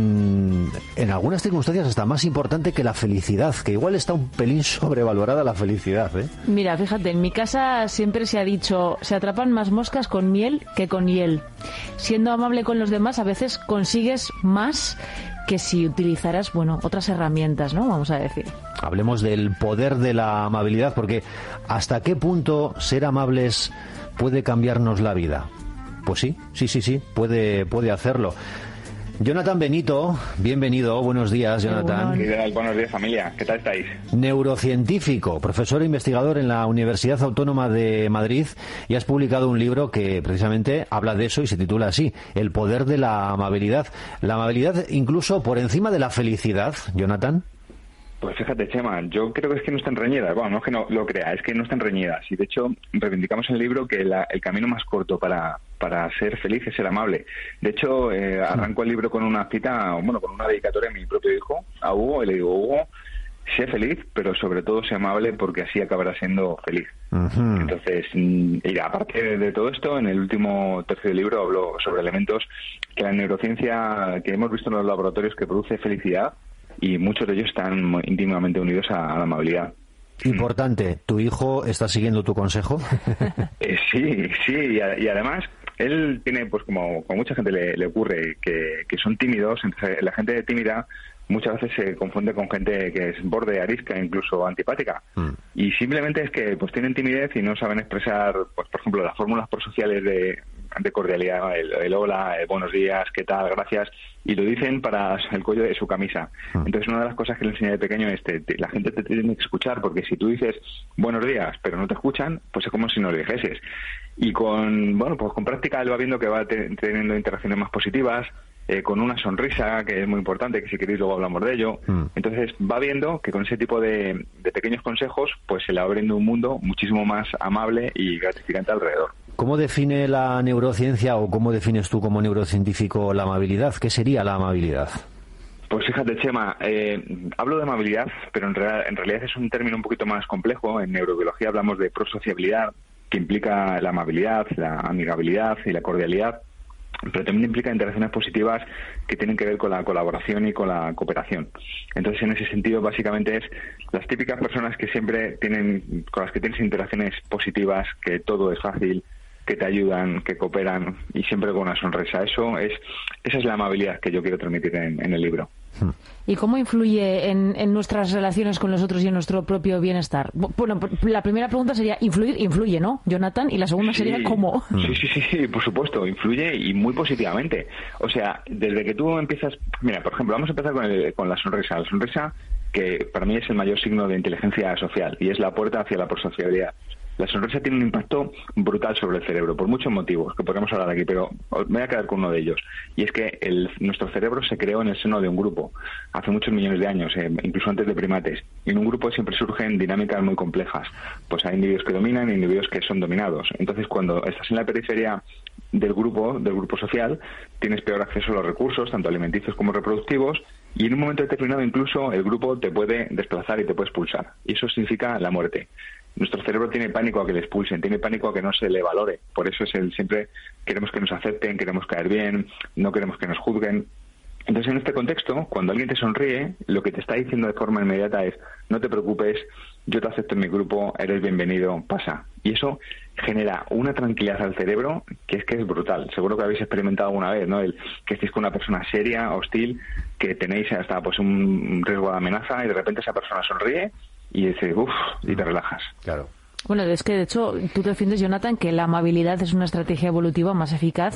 en algunas circunstancias hasta más importante que la felicidad, que igual está un pelín sobrevalorada la felicidad, ¿eh? Mira, fíjate, en mi casa siempre se ha dicho, se atrapan más moscas con miel que con hiel. Siendo amable con los demás, a veces consigues más que si utilizaras, bueno, otras herramientas, ¿no? Vamos a decir. Hablemos del poder de la amabilidad, porque ¿hasta qué punto ser amables puede cambiarnos la vida? Pues sí, puede hacerlo. Jonathan Benito, bienvenido, buenos días, Jonathan. Buenos días, familia, ¿qué tal estáis? Neurocientífico, profesor e investigador en la Universidad Autónoma de Madrid, y has publicado un libro que precisamente habla de eso y se titula así, El poder de la amabilidad. La amabilidad incluso por encima de la felicidad, Jonathan. Pues fíjate, Chema, yo creo que es que no están reñidas. Bueno, no es que no lo crea, es que no están reñidas. Y de hecho, reivindicamos en el libro que el camino más corto para ser feliz es ser amable. De hecho, arranco el libro con una cita, bueno, con una dedicatoria a mi propio hijo, a Hugo, y le digo, Hugo, sé feliz, pero sobre todo sé amable porque así acabarás siendo feliz. Uh-huh. Entonces, y aparte de todo esto, en el último tercio del libro hablo sobre elementos que la neurociencia que hemos visto en los laboratorios que produce felicidad, y muchos de ellos están íntimamente unidos a la amabilidad. Importante, ¿tu hijo está siguiendo tu consejo? Sí, y además él tiene, pues como mucha gente le ocurre, que son tímidos. Entonces, la gente tímida muchas veces se confunde con gente que es borde, arisca, incluso antipática. Y simplemente es que pues tienen timidez y no saben expresar, pues por ejemplo, las fórmulas prosociales de cordialidad, el hola, el buenos días, qué tal, gracias, y lo dicen para el cuello de su camisa. Entonces, una de las cosas que le enseñé de pequeño es la gente te tiene que escuchar, porque si tú dices buenos días, pero no te escuchan, pues es como si no lo dijeses. Y con práctica él va viendo que va teniendo interacciones más positivas, con una sonrisa, que es muy importante, que si queréis luego hablamos de ello. Entonces va viendo que con ese tipo de pequeños consejos, pues se le va abriendo un mundo muchísimo más amable y gratificante alrededor. ¿Cómo define la neurociencia o cómo defines tú como neurocientífico la amabilidad? ¿Qué sería la amabilidad? Pues fíjate, Chema, hablo de amabilidad, pero en realidad es un término un poquito más complejo. En neurobiología hablamos de prosociabilidad, que implica la amabilidad, la amigabilidad y la cordialidad, pero también implica interacciones positivas que tienen que ver con la colaboración y con la cooperación. Entonces, en ese sentido, básicamente es las típicas personas que siempre con las que tienes interacciones positivas, que todo es fácil, que te ayudan, que cooperan y siempre con una sonrisa. Esa es la amabilidad que yo quiero transmitir en el libro. ¿Y cómo influye en nuestras relaciones con los otros y en nuestro propio bienestar? Bueno, la primera pregunta sería, influye, ¿no, Jonathan? Y la segunda sería, ¿cómo? Sí, por supuesto, influye y muy positivamente. O sea, desde que tú empiezas... Mira, por ejemplo, vamos a empezar con la sonrisa. La sonrisa, que para mí es el mayor signo de inteligencia social y es la puerta hacia la prosociabilidad. La sonrisa tiene un impacto brutal sobre el cerebro, por muchos motivos, que podemos hablar aquí, pero me voy a quedar con uno de ellos. Y es que nuestro cerebro se creó en el seno de un grupo, hace muchos millones de años, incluso antes de primates. Y en un grupo siempre surgen dinámicas muy complejas. Pues hay individuos que dominan y individuos que son dominados. Entonces, cuando estás en la periferia del grupo social, tienes peor acceso a los recursos, tanto alimenticios como reproductivos, y en un momento determinado incluso el grupo te puede desplazar y te puede expulsar. Y eso significa la muerte. Nuestro cerebro tiene pánico a que le expulsen, tiene pánico a que no se le valore. Por eso siempre queremos que nos acepten, queremos caer bien, no queremos que nos juzguen. Entonces, en este contexto, cuando alguien te sonríe, lo que te está diciendo de forma inmediata es: no te preocupes, yo te acepto en mi grupo, eres bienvenido, pasa. Y eso genera una tranquilidad al cerebro que es brutal. Seguro que habéis experimentado alguna vez, ¿no? Que estéis con una persona seria, hostil, que tenéis hasta pues un riesgo de amenaza y de repente esa persona sonríe y dices, uff, y te relajas. Claro. Bueno, es que de hecho tú defiendes, Jonathan, que la amabilidad es una estrategia evolutiva más eficaz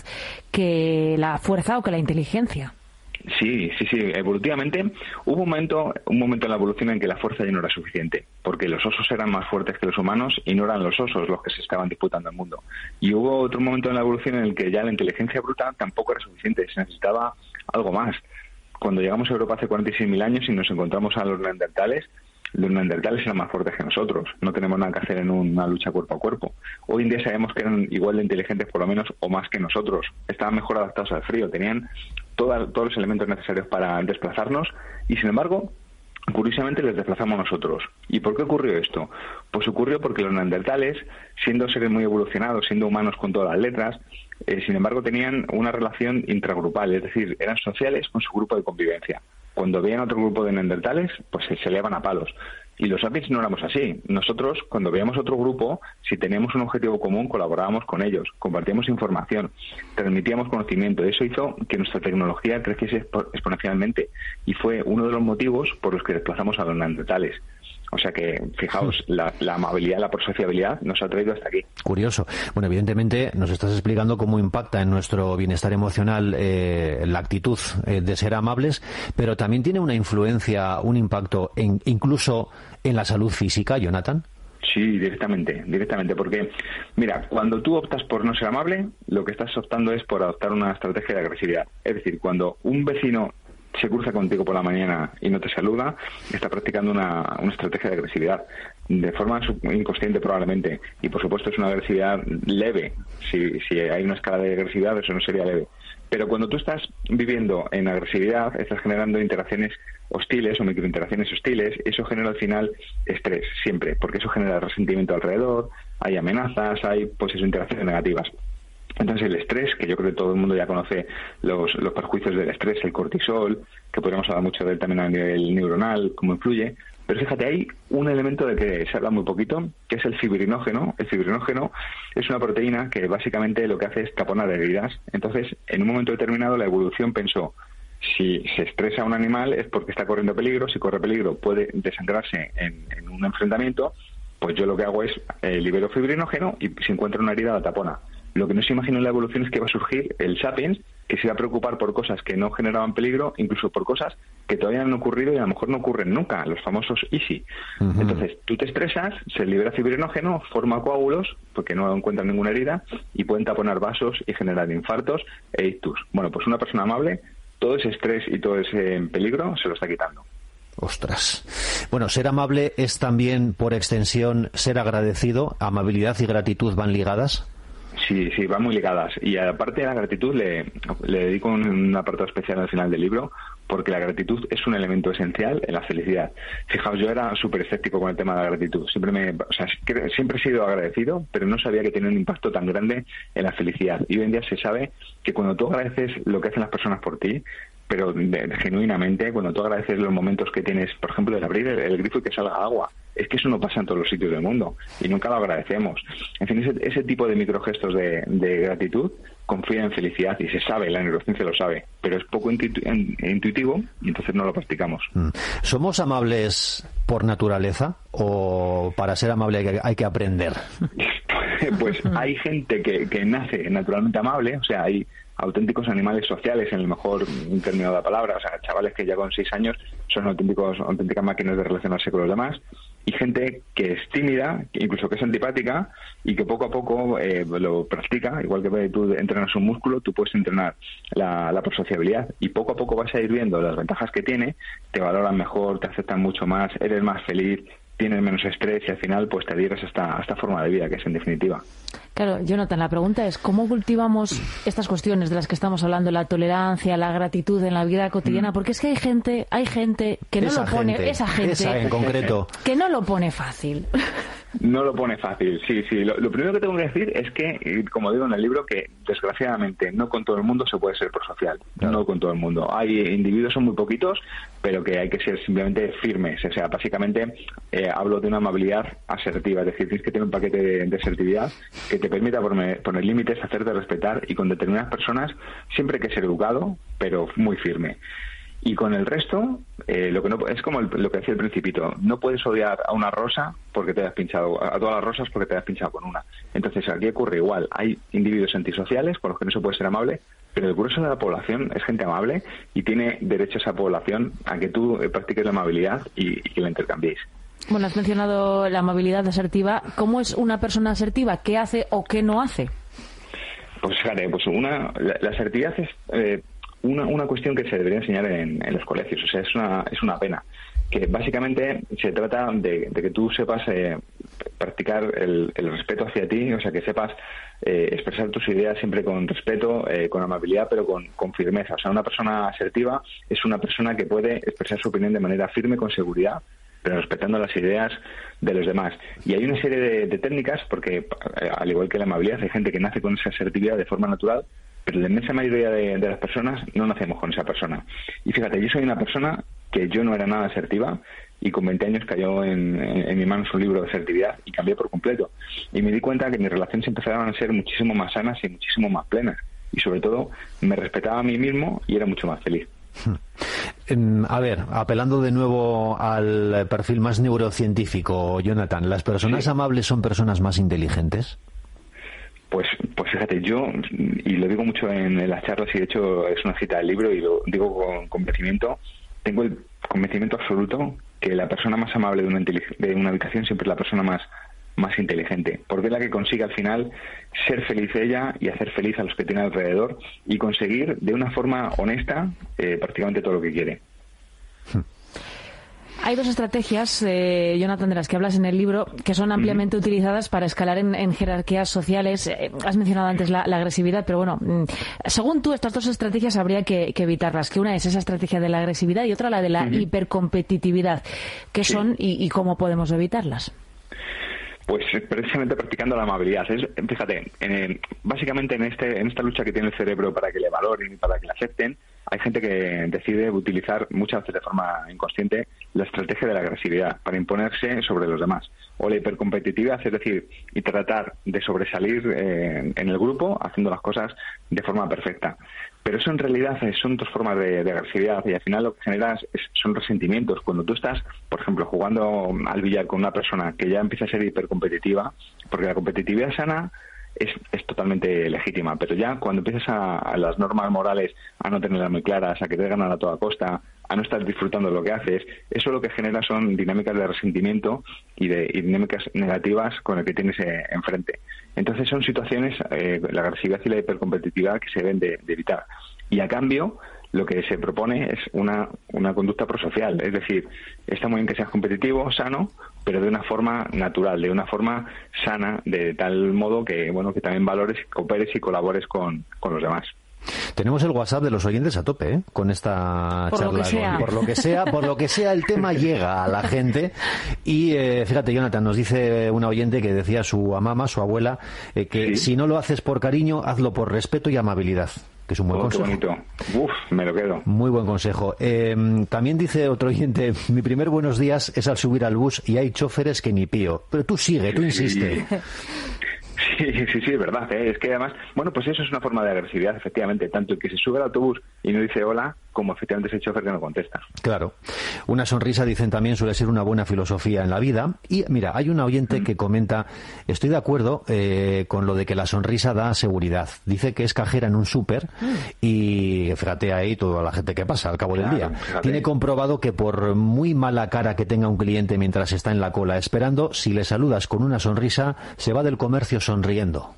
que la fuerza o que la inteligencia. Sí. Evolutivamente hubo un momento en la evolución en que la fuerza ya no era suficiente, porque los osos eran más fuertes que los humanos y no eran los osos los que se estaban disputando el mundo. Y hubo otro momento en la evolución en el que ya la inteligencia bruta tampoco era suficiente, se necesitaba algo más. Cuando llegamos a Europa hace 46.000 años y nos encontramos a los neandertales eran más fuertes que nosotros. No tenemos nada que hacer en una lucha cuerpo a cuerpo. Hoy en día sabemos que eran igual de inteligentes, por lo menos, o más que nosotros. Estaban mejor adaptados al frío, tenían todos los elementos necesarios para desplazarnos y, sin embargo, curiosamente les desplazamos nosotros. ¿Y por qué ocurrió esto? Pues ocurrió porque los neandertales, siendo seres muy evolucionados, siendo humanos con todas las letras, sin embargo tenían una relación intragrupal, es decir, eran sociales con su grupo de convivencia. Cuando veían otro grupo de neandertales, pues se liaban a palos. Y los sapiens no éramos así. Nosotros, cuando veíamos otro grupo, si teníamos un objetivo común, colaborábamos con ellos, compartíamos información, transmitíamos conocimiento. Eso hizo que nuestra tecnología creciese exponencialmente y fue uno de los motivos por los que desplazamos a los neandertales. O sea que, fijaos, la amabilidad, la prosociabilidad nos ha traído hasta aquí. Curioso. Bueno, evidentemente nos estás explicando cómo impacta en nuestro bienestar emocional la actitud de ser amables, pero también tiene una influencia, un impacto incluso en la salud física, Jonathan. Sí, directamente, porque, mira, cuando tú optas por no ser amable, lo que estás optando es por adoptar una estrategia de agresividad. Es decir, cuando un vecino se cruza contigo por la mañana y no te saluda, está practicando una estrategia de agresividad, de forma inconsciente probablemente, y por supuesto es una agresividad leve. Si hay una escala de agresividad, eso no sería leve. Pero cuando tú estás viviendo en agresividad, estás generando interacciones hostiles o microinteracciones hostiles, eso genera al final estrés, siempre, porque eso genera resentimiento alrededor, hay amenazas, hay pues esas interacciones negativas. Entonces el estrés, que yo creo que todo el mundo ya conoce los perjuicios del estrés, el cortisol, que podríamos hablar mucho de él también a nivel neuronal, cómo influye, pero fíjate, hay un elemento de que se habla muy poquito, que es el fibrinógeno. El fibrinógeno es una proteína que básicamente lo que hace es taponar heridas. Entonces, en un momento determinado, la evolución pensó, si se estresa a un animal es porque está corriendo peligro, si corre peligro puede desangrarse en un enfrentamiento, pues yo lo que hago es libero fibrinógeno y si encuentro una herida la tapona. Lo que no se imagina en la evolución es que va a surgir el sapiens, que se va a preocupar por cosas que no generaban peligro, incluso por cosas que todavía no han ocurrido y a lo mejor no ocurren nunca, los famosos easy. Uh-huh. Entonces, tú te estresas, se libera fibrinógeno, forma coágulos, porque no encuentran ninguna herida, y pueden taponar vasos y generar infartos e ictus. Bueno, pues una persona amable, todo ese estrés y todo ese peligro se lo está quitando. Ostras. Bueno, ser amable es también, por extensión, ser agradecido. ¿Amabilidad y gratitud van ligadas? Sí, van muy ligadas. Y aparte de la gratitud, le dedico un apartado especial al final del libro, porque la gratitud es un elemento esencial en la felicidad. Fijaos, yo era súper escéptico con el tema de la gratitud. Siempre he sido agradecido, pero no sabía que tenía un impacto tan grande en la felicidad. Y hoy en día se sabe que cuando tú agradeces lo que hacen las personas por ti, pero genuinamente, cuando tú agradeces los momentos que tienes, por ejemplo, de abrir el grifo y que salga agua, es que eso no pasa en todos los sitios del mundo y nunca lo agradecemos. En fin, ese tipo de microgestos de gratitud confía en felicidad y se sabe, la neurociencia lo sabe, pero es poco intuitivo y entonces no lo practicamos. ¿Somos amables por naturaleza o para ser amable hay que aprender? Pues hay gente que nace naturalmente amable, o sea, hay auténticos animales sociales en el mejor término de la palabra, o sea, chavales que ya con 6 años son auténticas máquinas de relacionarse con los demás, y gente que es tímida, incluso que es antipática y que poco a poco lo practica, igual que tú entrenas un músculo, tú puedes entrenar la prosociabilidad y poco a poco vas a ir viendo las ventajas que tiene, te valoran mejor, te aceptan mucho más, eres más feliz, tienes menos estrés y al final pues te adhieres a esta forma de vida que es en definitiva. Claro, Jonathan, la pregunta es ¿cómo cultivamos estas cuestiones de las que estamos hablando, la tolerancia, la gratitud en la vida cotidiana? Porque es que hay gente que no lo pone, esa en concreto, que no lo pone fácil. No lo pone fácil, sí. Lo primero que tengo que decir es que, como digo en el libro, que desgraciadamente no con todo el mundo se puede ser prosocial, claro. No con todo el mundo. Hay individuos, son muy poquitos, pero que hay que ser simplemente firmes. O sea, básicamente hablo de una amabilidad asertiva, es decir, tienes que tener un paquete de asertividad que te permita poner límites, hacerte respetar y con determinadas personas siempre hay que ser educado, pero muy firme. Y con el resto, lo que no es como lo que decía el Principito, no puedes odiar a una rosa porque te hayas pinchado, a todas las rosas porque te hayas pinchado con una. Entonces aquí ocurre igual, hay individuos antisociales con los que no se puede ser amable, pero el grueso de la población es gente amable y tiene derecho esa población a que tú practiques la amabilidad y que la intercambiéis. Bueno, has mencionado la amabilidad asertiva. ¿Cómo es una persona asertiva? ¿Qué hace o qué no hace? Pues fíjate, la asertividad es una cuestión que se debería enseñar en los colegios. O sea, es una pena. Que básicamente se trata de que tú sepas practicar el respeto hacia ti, o sea, que sepas expresar tus ideas siempre con respeto, con amabilidad, pero con firmeza. O sea, una persona asertiva es una persona que puede expresar su opinión de manera firme, con seguridad, pero respetando las ideas de los demás. Y hay una serie de técnicas, porque al igual que la amabilidad, hay gente que nace con esa asertividad de forma natural, pero la inmensa mayoría de las personas no nacemos con esa persona. Y fíjate, yo soy una persona que yo no era nada asertiva, y con 20 años cayó en mi manos un libro de asertividad y cambié por completo. Y me di cuenta que mis relaciones empezaron a ser muchísimo más sanas y muchísimo más plenas. Y sobre todo, me respetaba a mí mismo y era mucho más feliz. A ver, apelando de nuevo al perfil más neurocientífico, Jonathan, ¿las personas amables son personas más inteligentes? Pues fíjate, yo, y lo digo mucho en las charlas, y de hecho es una cita del libro y lo digo con convencimiento, tengo el convencimiento absoluto que la persona más amable de una habitación siempre es la persona más inteligente, porque es la que consigue al final ser feliz ella y hacer feliz a los que tiene alrededor y conseguir de una forma honesta prácticamente todo lo que quiere. Hay dos estrategias, Jonathan, de las que hablas en el libro, que son ampliamente utilizadas para escalar en jerarquías sociales. Has mencionado antes la agresividad, pero bueno, según tú, estas dos estrategias habría que evitarlas, que una es esa estrategia de la agresividad y otra la de la hipercompetitividad. ¿Qué son y cómo podemos evitarlas? Pues precisamente practicando la amabilidad. Fíjate, básicamente en esta lucha que tiene el cerebro para que le valoren y para que le acepten, hay gente que decide utilizar muchas veces de forma inconsciente la estrategia de la agresividad para imponerse sobre los demás. O la hipercompetitividad, es decir, y tratar de sobresalir en el grupo haciendo las cosas de forma perfecta. Pero eso en realidad son dos formas de agresividad y al final lo que generas son resentimientos. Cuando tú estás, por ejemplo, jugando al billar con una persona que ya empieza a ser hipercompetitiva, porque la competitividad sana es totalmente legítima, pero ya cuando empiezas a las normas morales a no tenerlas muy claras, a querer ganar a toda costa, a no estar disfrutando de lo que haces, eso lo que genera son dinámicas de resentimiento y dinámicas negativas con el que tienes enfrente. Entonces son situaciones, la agresividad y la hipercompetitividad, que se deben de evitar. Y a cambio, lo que se propone es una conducta prosocial, es decir, está muy bien que seas competitivo, sano, pero de una forma natural, de una forma sana, de tal modo que que también valores, cooperes y colabores con los demás. Tenemos el WhatsApp de los oyentes a tope, con esta charla. Por lo que sea, el tema llega a la gente. Y fíjate, Jonathan, nos dice una oyente que decía su mamá, su abuela, que si no lo haces por cariño, hazlo por respeto y amabilidad. Que es un buen consejo. Qué bonito. Me lo quedo. Muy buen consejo. También dice otro oyente, mi primer buenos días es al subir al bus y hay choferes que ni pío. Pero tú sigue, tú insiste. Sí, es verdad. Es que además, pues eso es una forma de agresividad, efectivamente. Tanto el que se sube al autobús y no dice hola, como efectivamente ese chofer que no contesta. Claro. Una sonrisa, dicen también, suele ser una buena filosofía en la vida. Y mira, hay un oyente que comenta, estoy de acuerdo con lo de que la sonrisa da seguridad. Dice que es cajera en un súper y fíjate ahí toda la gente que pasa al cabo del día. Fíjate. Tiene comprobado que por muy mala cara que tenga un cliente mientras está en la cola esperando, si le saludas con una sonrisa, se va del comercio sonriendo.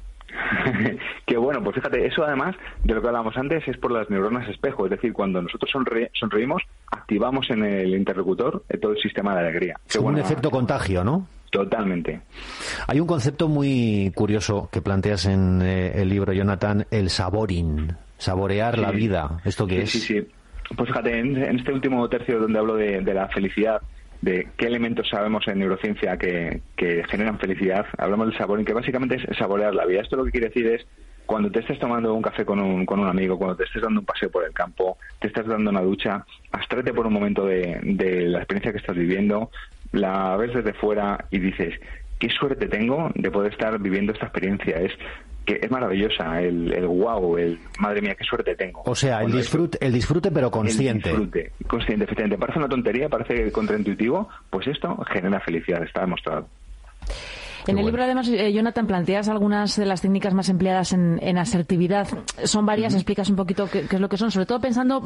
Qué bueno, pues fíjate, eso además de lo que hablábamos antes es por las neuronas espejo, es decir, cuando nosotros sonreímos, activamos en el interlocutor todo el sistema de alegría. Es un efecto contagio, ¿no? Totalmente. Hay un concepto muy curioso que planteas en el libro, Jonathan, el saboring, saborear la vida. ¿Esto qué es? Sí. Pues fíjate, en este último tercio donde hablo de la felicidad, de qué elementos sabemos en neurociencia que generan felicidad, hablamos del saboring, que básicamente es saborear la vida. Esto lo que quiere decir es cuando te estés tomando un café con un amigo, cuando te estés dando un paseo por el campo, te estás dando una ducha, abstráete por un momento de la experiencia que estás viviendo, la ves desde fuera y dices, qué suerte tengo de poder estar viviendo esta experiencia. Es maravillosa, el wow, madre mía, qué suerte tengo. O sea, el disfrute pero consciente. El disfrute, consciente, efectivamente. Parece una tontería, parece contraintuitivo, pues esto genera felicidad, está demostrado. En el libro, además, Jonathan, planteas algunas de las técnicas más empleadas en asertividad. Son varias, explicas un poquito qué es lo que son, sobre todo pensando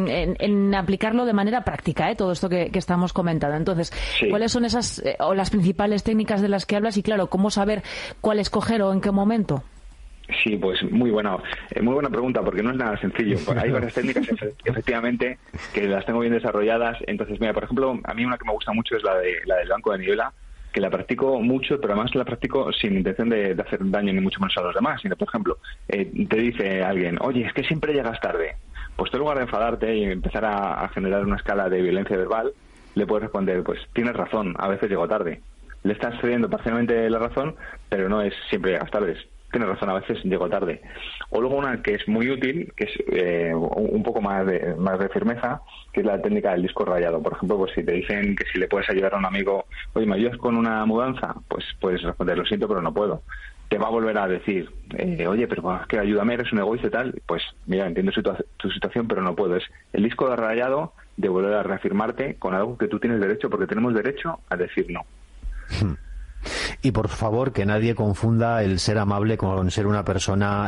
en aplicarlo de manera práctica, todo esto que estamos comentando. Entonces, ¿cuáles son esas o las principales técnicas de las que hablas? Y claro, ¿cómo saber cuál escoger o en qué momento? Sí, pues muy buena pregunta, porque no es nada sencillo. Hay varias técnicas, efectivamente, que las tengo bien desarrolladas. Entonces, mira, por ejemplo, a mí una que me gusta mucho es la del banco de niebla, que la practico mucho, pero además la practico sin intención de hacer daño ni mucho menos a los demás, sino, por ejemplo, te dice alguien, oye, es que siempre llegas tarde. Pues tú, en lugar de enfadarte y empezar a generar una escala de violencia verbal, le puedes responder, pues tienes razón, a veces llego tarde. Le estás cediendo parcialmente la razón, pero no es siempre llegas tarde. Tienes razón, a veces llego tarde. O luego una que es muy útil, que es un poco más de firmeza, que es la técnica del disco rayado. Por ejemplo, pues si te dicen que si le puedes ayudar a un amigo, oye, ¿me ayudas con una mudanza? Pues puedes responder, lo siento, pero no puedo. Te va a volver a decir, oye, pero es que ayúdame, eres un egoísta y tal. Pues mira, entiendo tu situación, pero no puedo. Es el disco de rayado de volver a reafirmarte con algo que tú tienes derecho, porque tenemos derecho a decir no. Y por favor, que nadie confunda el ser amable con ser una persona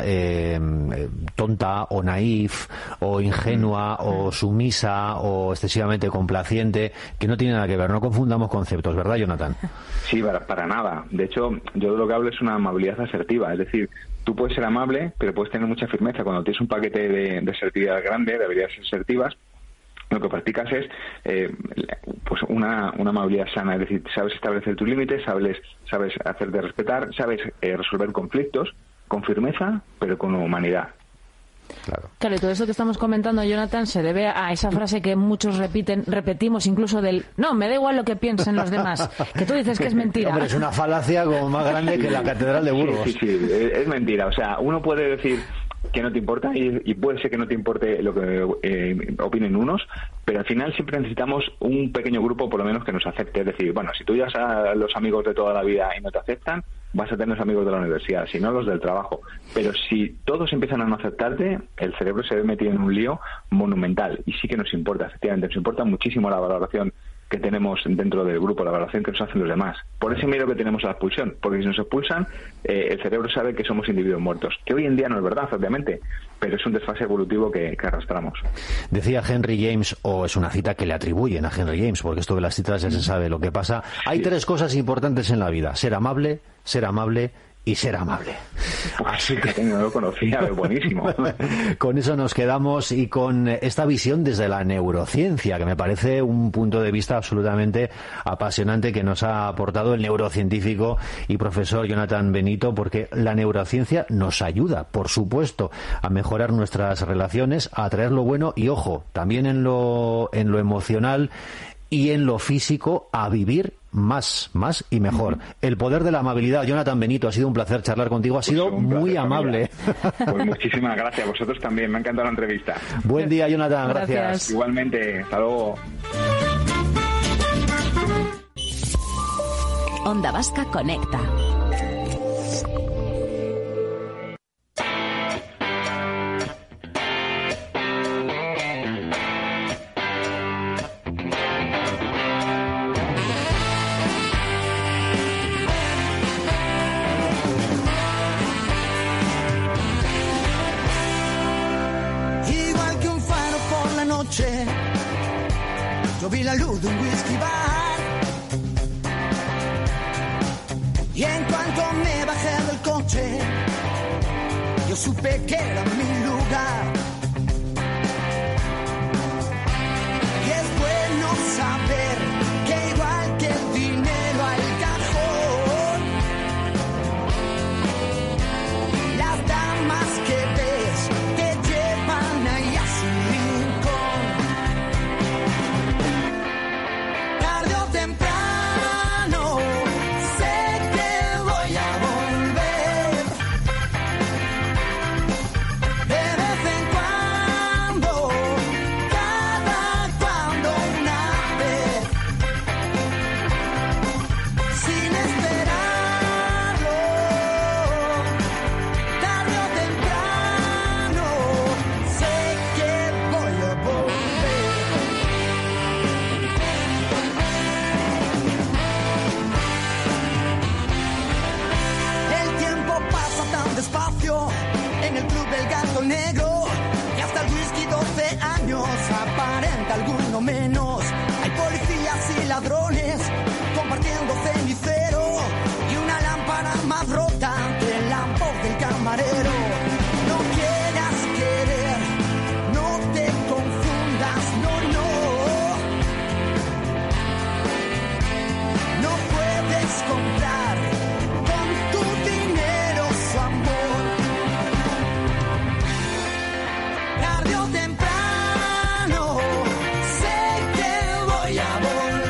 tonta o naif o ingenua o sumisa o excesivamente complaciente, que no tiene nada que ver. No confundamos conceptos, ¿verdad, Jonathan? Sí, para nada. De hecho, yo de lo que hablo es una amabilidad asertiva. Es decir, tú puedes ser amable, pero puedes tener mucha firmeza. Cuando tienes un paquete de asertividad grande, de habilidades asertivas, lo que practicas es pues una amabilidad sana, es decir, sabes establecer tus límites, sabes hacerte respetar, sabes resolver conflictos con firmeza, pero con humanidad. Claro, y todo eso que estamos comentando, Jonathan, se debe a esa frase que muchos repetimos, incluso del no, me da igual lo que piensen los demás, que tú dices que es mentira. Hombre, es una falacia como más grande que la Catedral de Burgos. Sí, es mentira. O sea, uno puede decir que no te importa y puede ser que no te importe lo que opinen unos, pero al final siempre necesitamos un pequeño grupo por lo menos que nos acepte. Es decir, bueno, si tú llevas a los amigos de toda la vida y no te aceptan, vas a tener los amigos de la universidad, si no los del trabajo. Pero si todos empiezan a no aceptarte, el cerebro se ve metido en un lío monumental y sí que nos importa, efectivamente, nos importa muchísimo la valoración que tenemos dentro del grupo, la valoración que nos hacen los demás. Por ese miedo que tenemos a la expulsión, porque si nos expulsan, el cerebro sabe que somos individuos muertos, que hoy en día no es verdad, obviamente, pero es un desfase evolutivo que arrastramos. Decía Henry James, o es una cita que le atribuyen a Henry James, porque esto de las citas ya se sabe lo que pasa. Hay tres cosas importantes en la vida: ser amable y ser amable. Así que no lo conocía, es buenísimo. Con eso nos quedamos y con esta visión desde la neurociencia, que me parece un punto de vista absolutamente apasionante que nos ha aportado el neurocientífico y profesor Jonathan Benito, porque la neurociencia nos ayuda, por supuesto, a mejorar nuestras relaciones, a atraer lo bueno y, ojo, también en lo emocional y en lo físico, a vivir más y mejor. El poder de la amabilidad. Jonathan Benito, ha sido un placer charlar contigo, ha sido muy amable. Pues muchísimas gracias, vosotros también, me ha encantado la entrevista. Buen día, Jonathan, gracias. Igualmente, hasta luego. Onda Vasca Conecta. Yo vi la luz de un whisky bar y en cuanto me bajé del coche yo supe que era mi lugar. Y es bueno saber que igual que el dinero al cajón, las damas que ves te llevan ahí a su rincón. Tarde o temprano sé que voy a volver. De vez en cuando, cada cuando una vez, sin esperarlo. Tarde o temprano sé que voy a volver. El tiempo pasa tan despacio en el club del gato negro, y hasta el whisky 12 años aparenta alguno menos. Hay policías y ladrones compartiendo cenicero y una lámpara más rota que la voz del camarero. No quieras querer, no te confundas, no. No puedes comprar con tu dinero su amor. Tarde o temprano sé que voy a volver.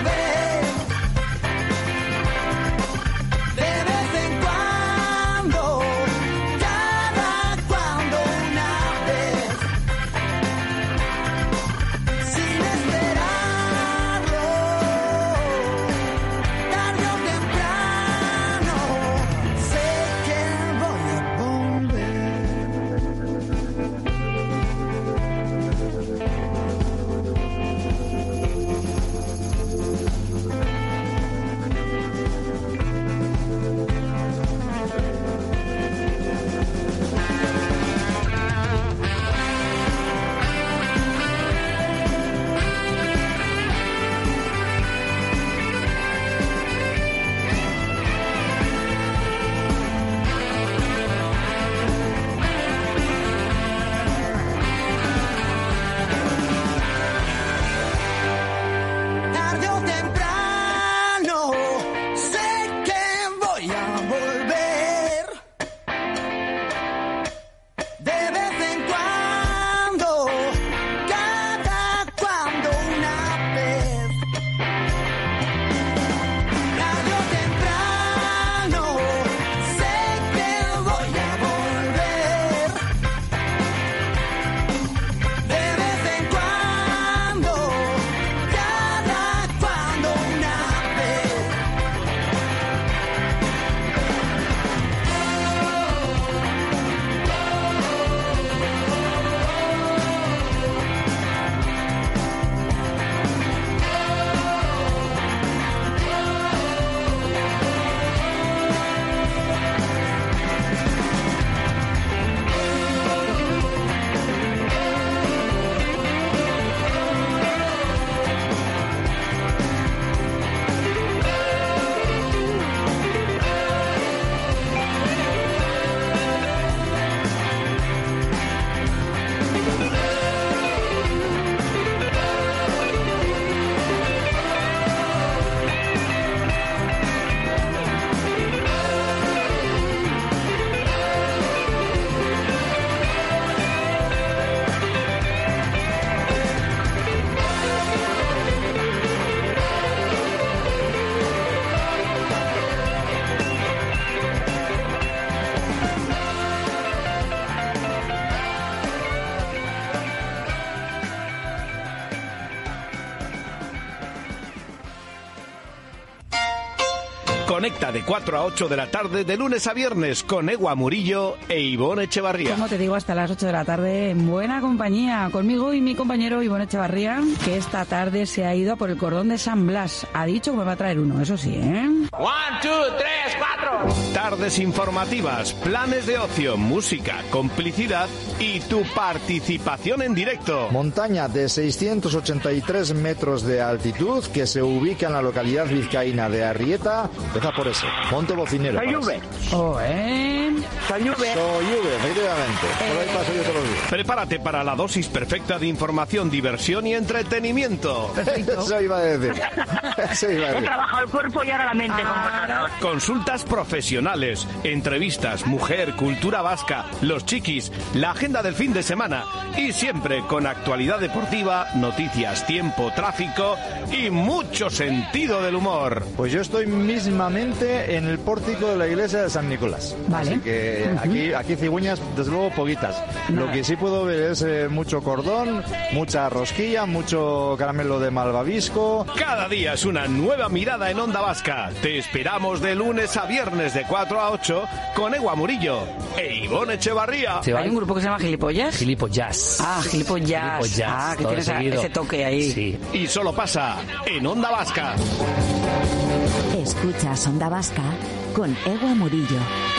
Conecta de 4 a 8 de la tarde de lunes a viernes con Ewa Murillo e Ivonne Echevarría. Como te digo, hasta las 8 de la tarde en buena compañía, conmigo y mi compañero Ivonne Echevarría, que esta tarde se ha ido a por el cordón de San Blas. Ha dicho que me va a traer uno, eso sí, ¿eh? 1, 2, 3, 4. Tardes informativas, planes de ocio, música, complicidad y tu participación en directo. Montaña de 683 metros de altitud que se ubica en la localidad vizcaína de Arrieta. Empieza por ese, Monte Bocinero. Soyuve. Soyuve, efectivamente. Por ahí paso yo todos los días. Prepárate para la dosis perfecta de información, diversión y entretenimiento. Perfecto. Eso iba a decir. He trabajado el cuerpo y ahora la mente con vosotros. Consultas profesionales, entrevistas, mujer, cultura vasca, los chiquis, la agenda del fin de semana y siempre con actualidad deportiva, noticias, tiempo, tráfico y mucho sentido del humor. Pues yo estoy mismamente en el pórtico de la iglesia de San Nicolás. Vale. Así que aquí cigüeñas, desde luego, poquitas. Lo que sí puedo ver es mucho cordón, mucha rosquilla, mucho caramelo de malvavisco. Cada día es una nueva mirada en Onda Vasca. Te esperamos de lunes a viernes de 4 a 8 con Ewa Murillo e Ivonne Echevarría. ¿Hay un grupo que se llama Gilipollas? Gilipollas. Gilipollas. Que tienes ese toque ahí. Sí. Y solo pasa en Onda Vasca. Escuchas Onda Vasca con Ewa Murillo.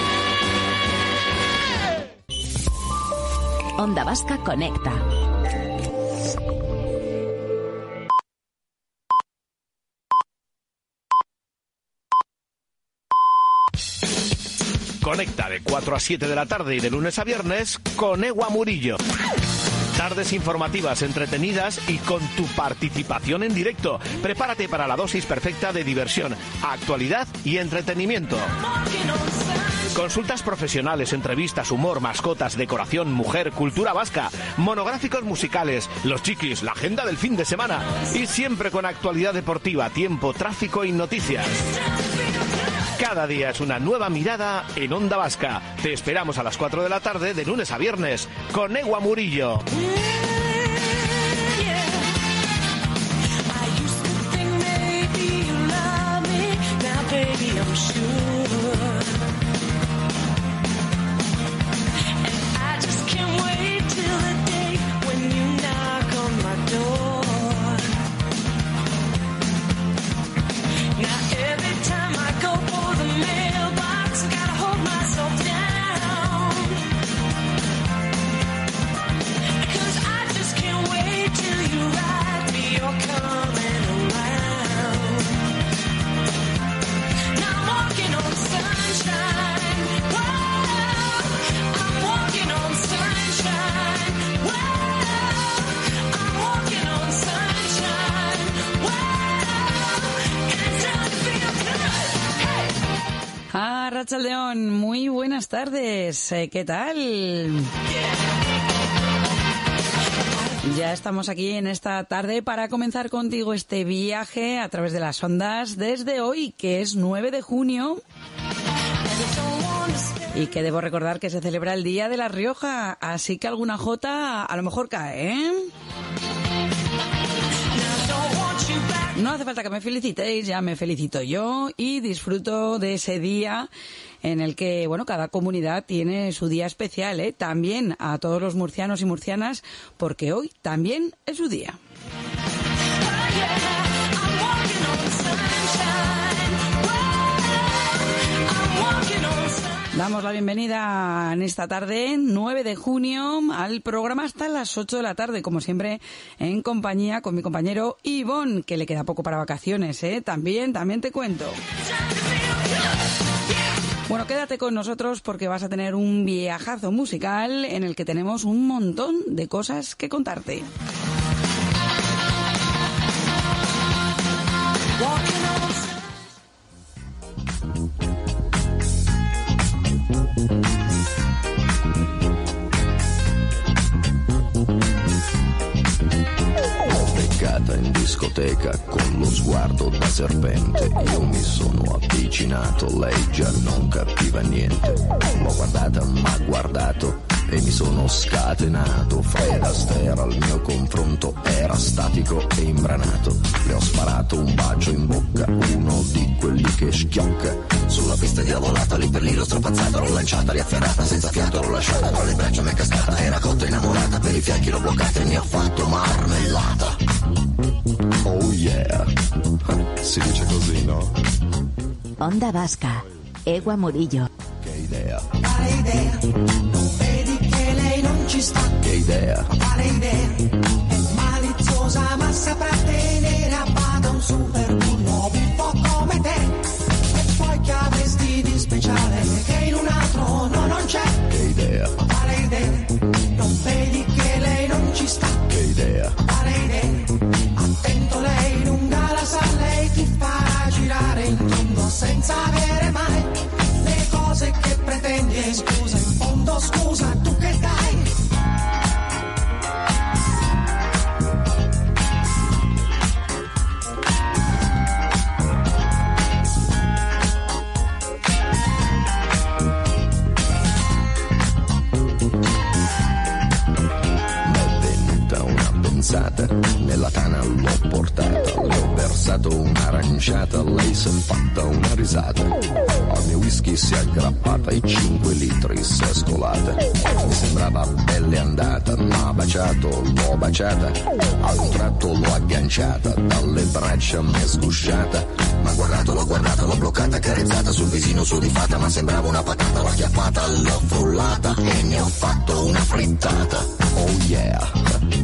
Onda Vasca conecta. Conecta de 4 a 7 de la tarde y de lunes a viernes con Ewa Murillo. Tardes informativas, entretenidas y con tu participación en directo. Prepárate para la dosis perfecta de diversión, actualidad y entretenimiento. Consultas profesionales, entrevistas, humor, mascotas, decoración, mujer, cultura vasca, monográficos musicales, los chiquis, la agenda del fin de semana y siempre con actualidad deportiva, tiempo, tráfico y noticias. Cada día es una nueva mirada en Onda Vasca. Te esperamos a las 4 de la tarde de lunes a viernes con Ewa Murillo. Rachaldeón, muy buenas tardes. ¿Qué tal? Ya estamos aquí en esta tarde para comenzar contigo este viaje a través de las ondas desde hoy, que es 9 de junio. Y que debo recordar que se celebra el Día de La Rioja, así que alguna jota a lo mejor cae, ¿eh? No hace falta que me felicitéis, ya me felicito yo y disfruto de ese día en el que, bueno, cada comunidad tiene su día especial, ¿eh? También a todos los murcianos y murcianas, porque hoy también es su día. Damos la bienvenida en esta tarde, 9 de junio, al programa hasta las 8 de la tarde, como siempre, en compañía con mi compañero Ivonne, que le queda poco para vacaciones, ¿eh? También te cuento. Bueno, quédate con nosotros porque vas a tener un viajazo musical en el que tenemos un montón de cosas que contarte. Beccata in discoteca con lo sguardo da serpente, io mi sono avvicinato, lei già non capiva niente, l'ho guardata, m'ha guardato e mi sono scatenato. Fred Astaire al mio confronto era statico e imbranato. Le ho sparato un bacio in bocca, uno di quelli che schiocca. Sulla pista diavolata, lì per lì l'ho strapazzata, l'ho lanciata, riafferrata, senza fiato l'ho lasciata, tra le braccia mi è cascata, era cotta innamorata, per i fianchi l'ho bloccata e mi ha fatto marmellata. Oh yeah, si dice così, no? Onda Vasca, Egua Murillo. Che idea. Quale idea? Non vedi che lei non ci sta? Che idea. Quale idea? È maliziosa ma saprà tenere a bada un super bullo un po' come te. E poi che avresti di speciale che in un altro no, non c'è. Che idea. Quale idea? Non vedi che lei non ci sta? Che idea. Quale idea? Attento, lei lunga la sa, lei ti farà girare in tondo senza avere mai le cose che pretendi. E scusa, in fondo scusa, tu che dai? Nella tana l'ho portata, le ho versato un'aranciata, lei si è fatta una risata. Al mio whisky si è aggrappata e 5 litri si è scolata. Mi sembrava belle andata, ma l'ho baciata. Ad un tratto l'ho agganciata, dalle braccia mi è sgusciata. Ma l'ho guardata, l'ho bloccata, carezzata sul visino sudifata, ma sembrava una patata, l'ho acchiappata, l'ho frullata e ne ho fatto una frittata. Oh yeah.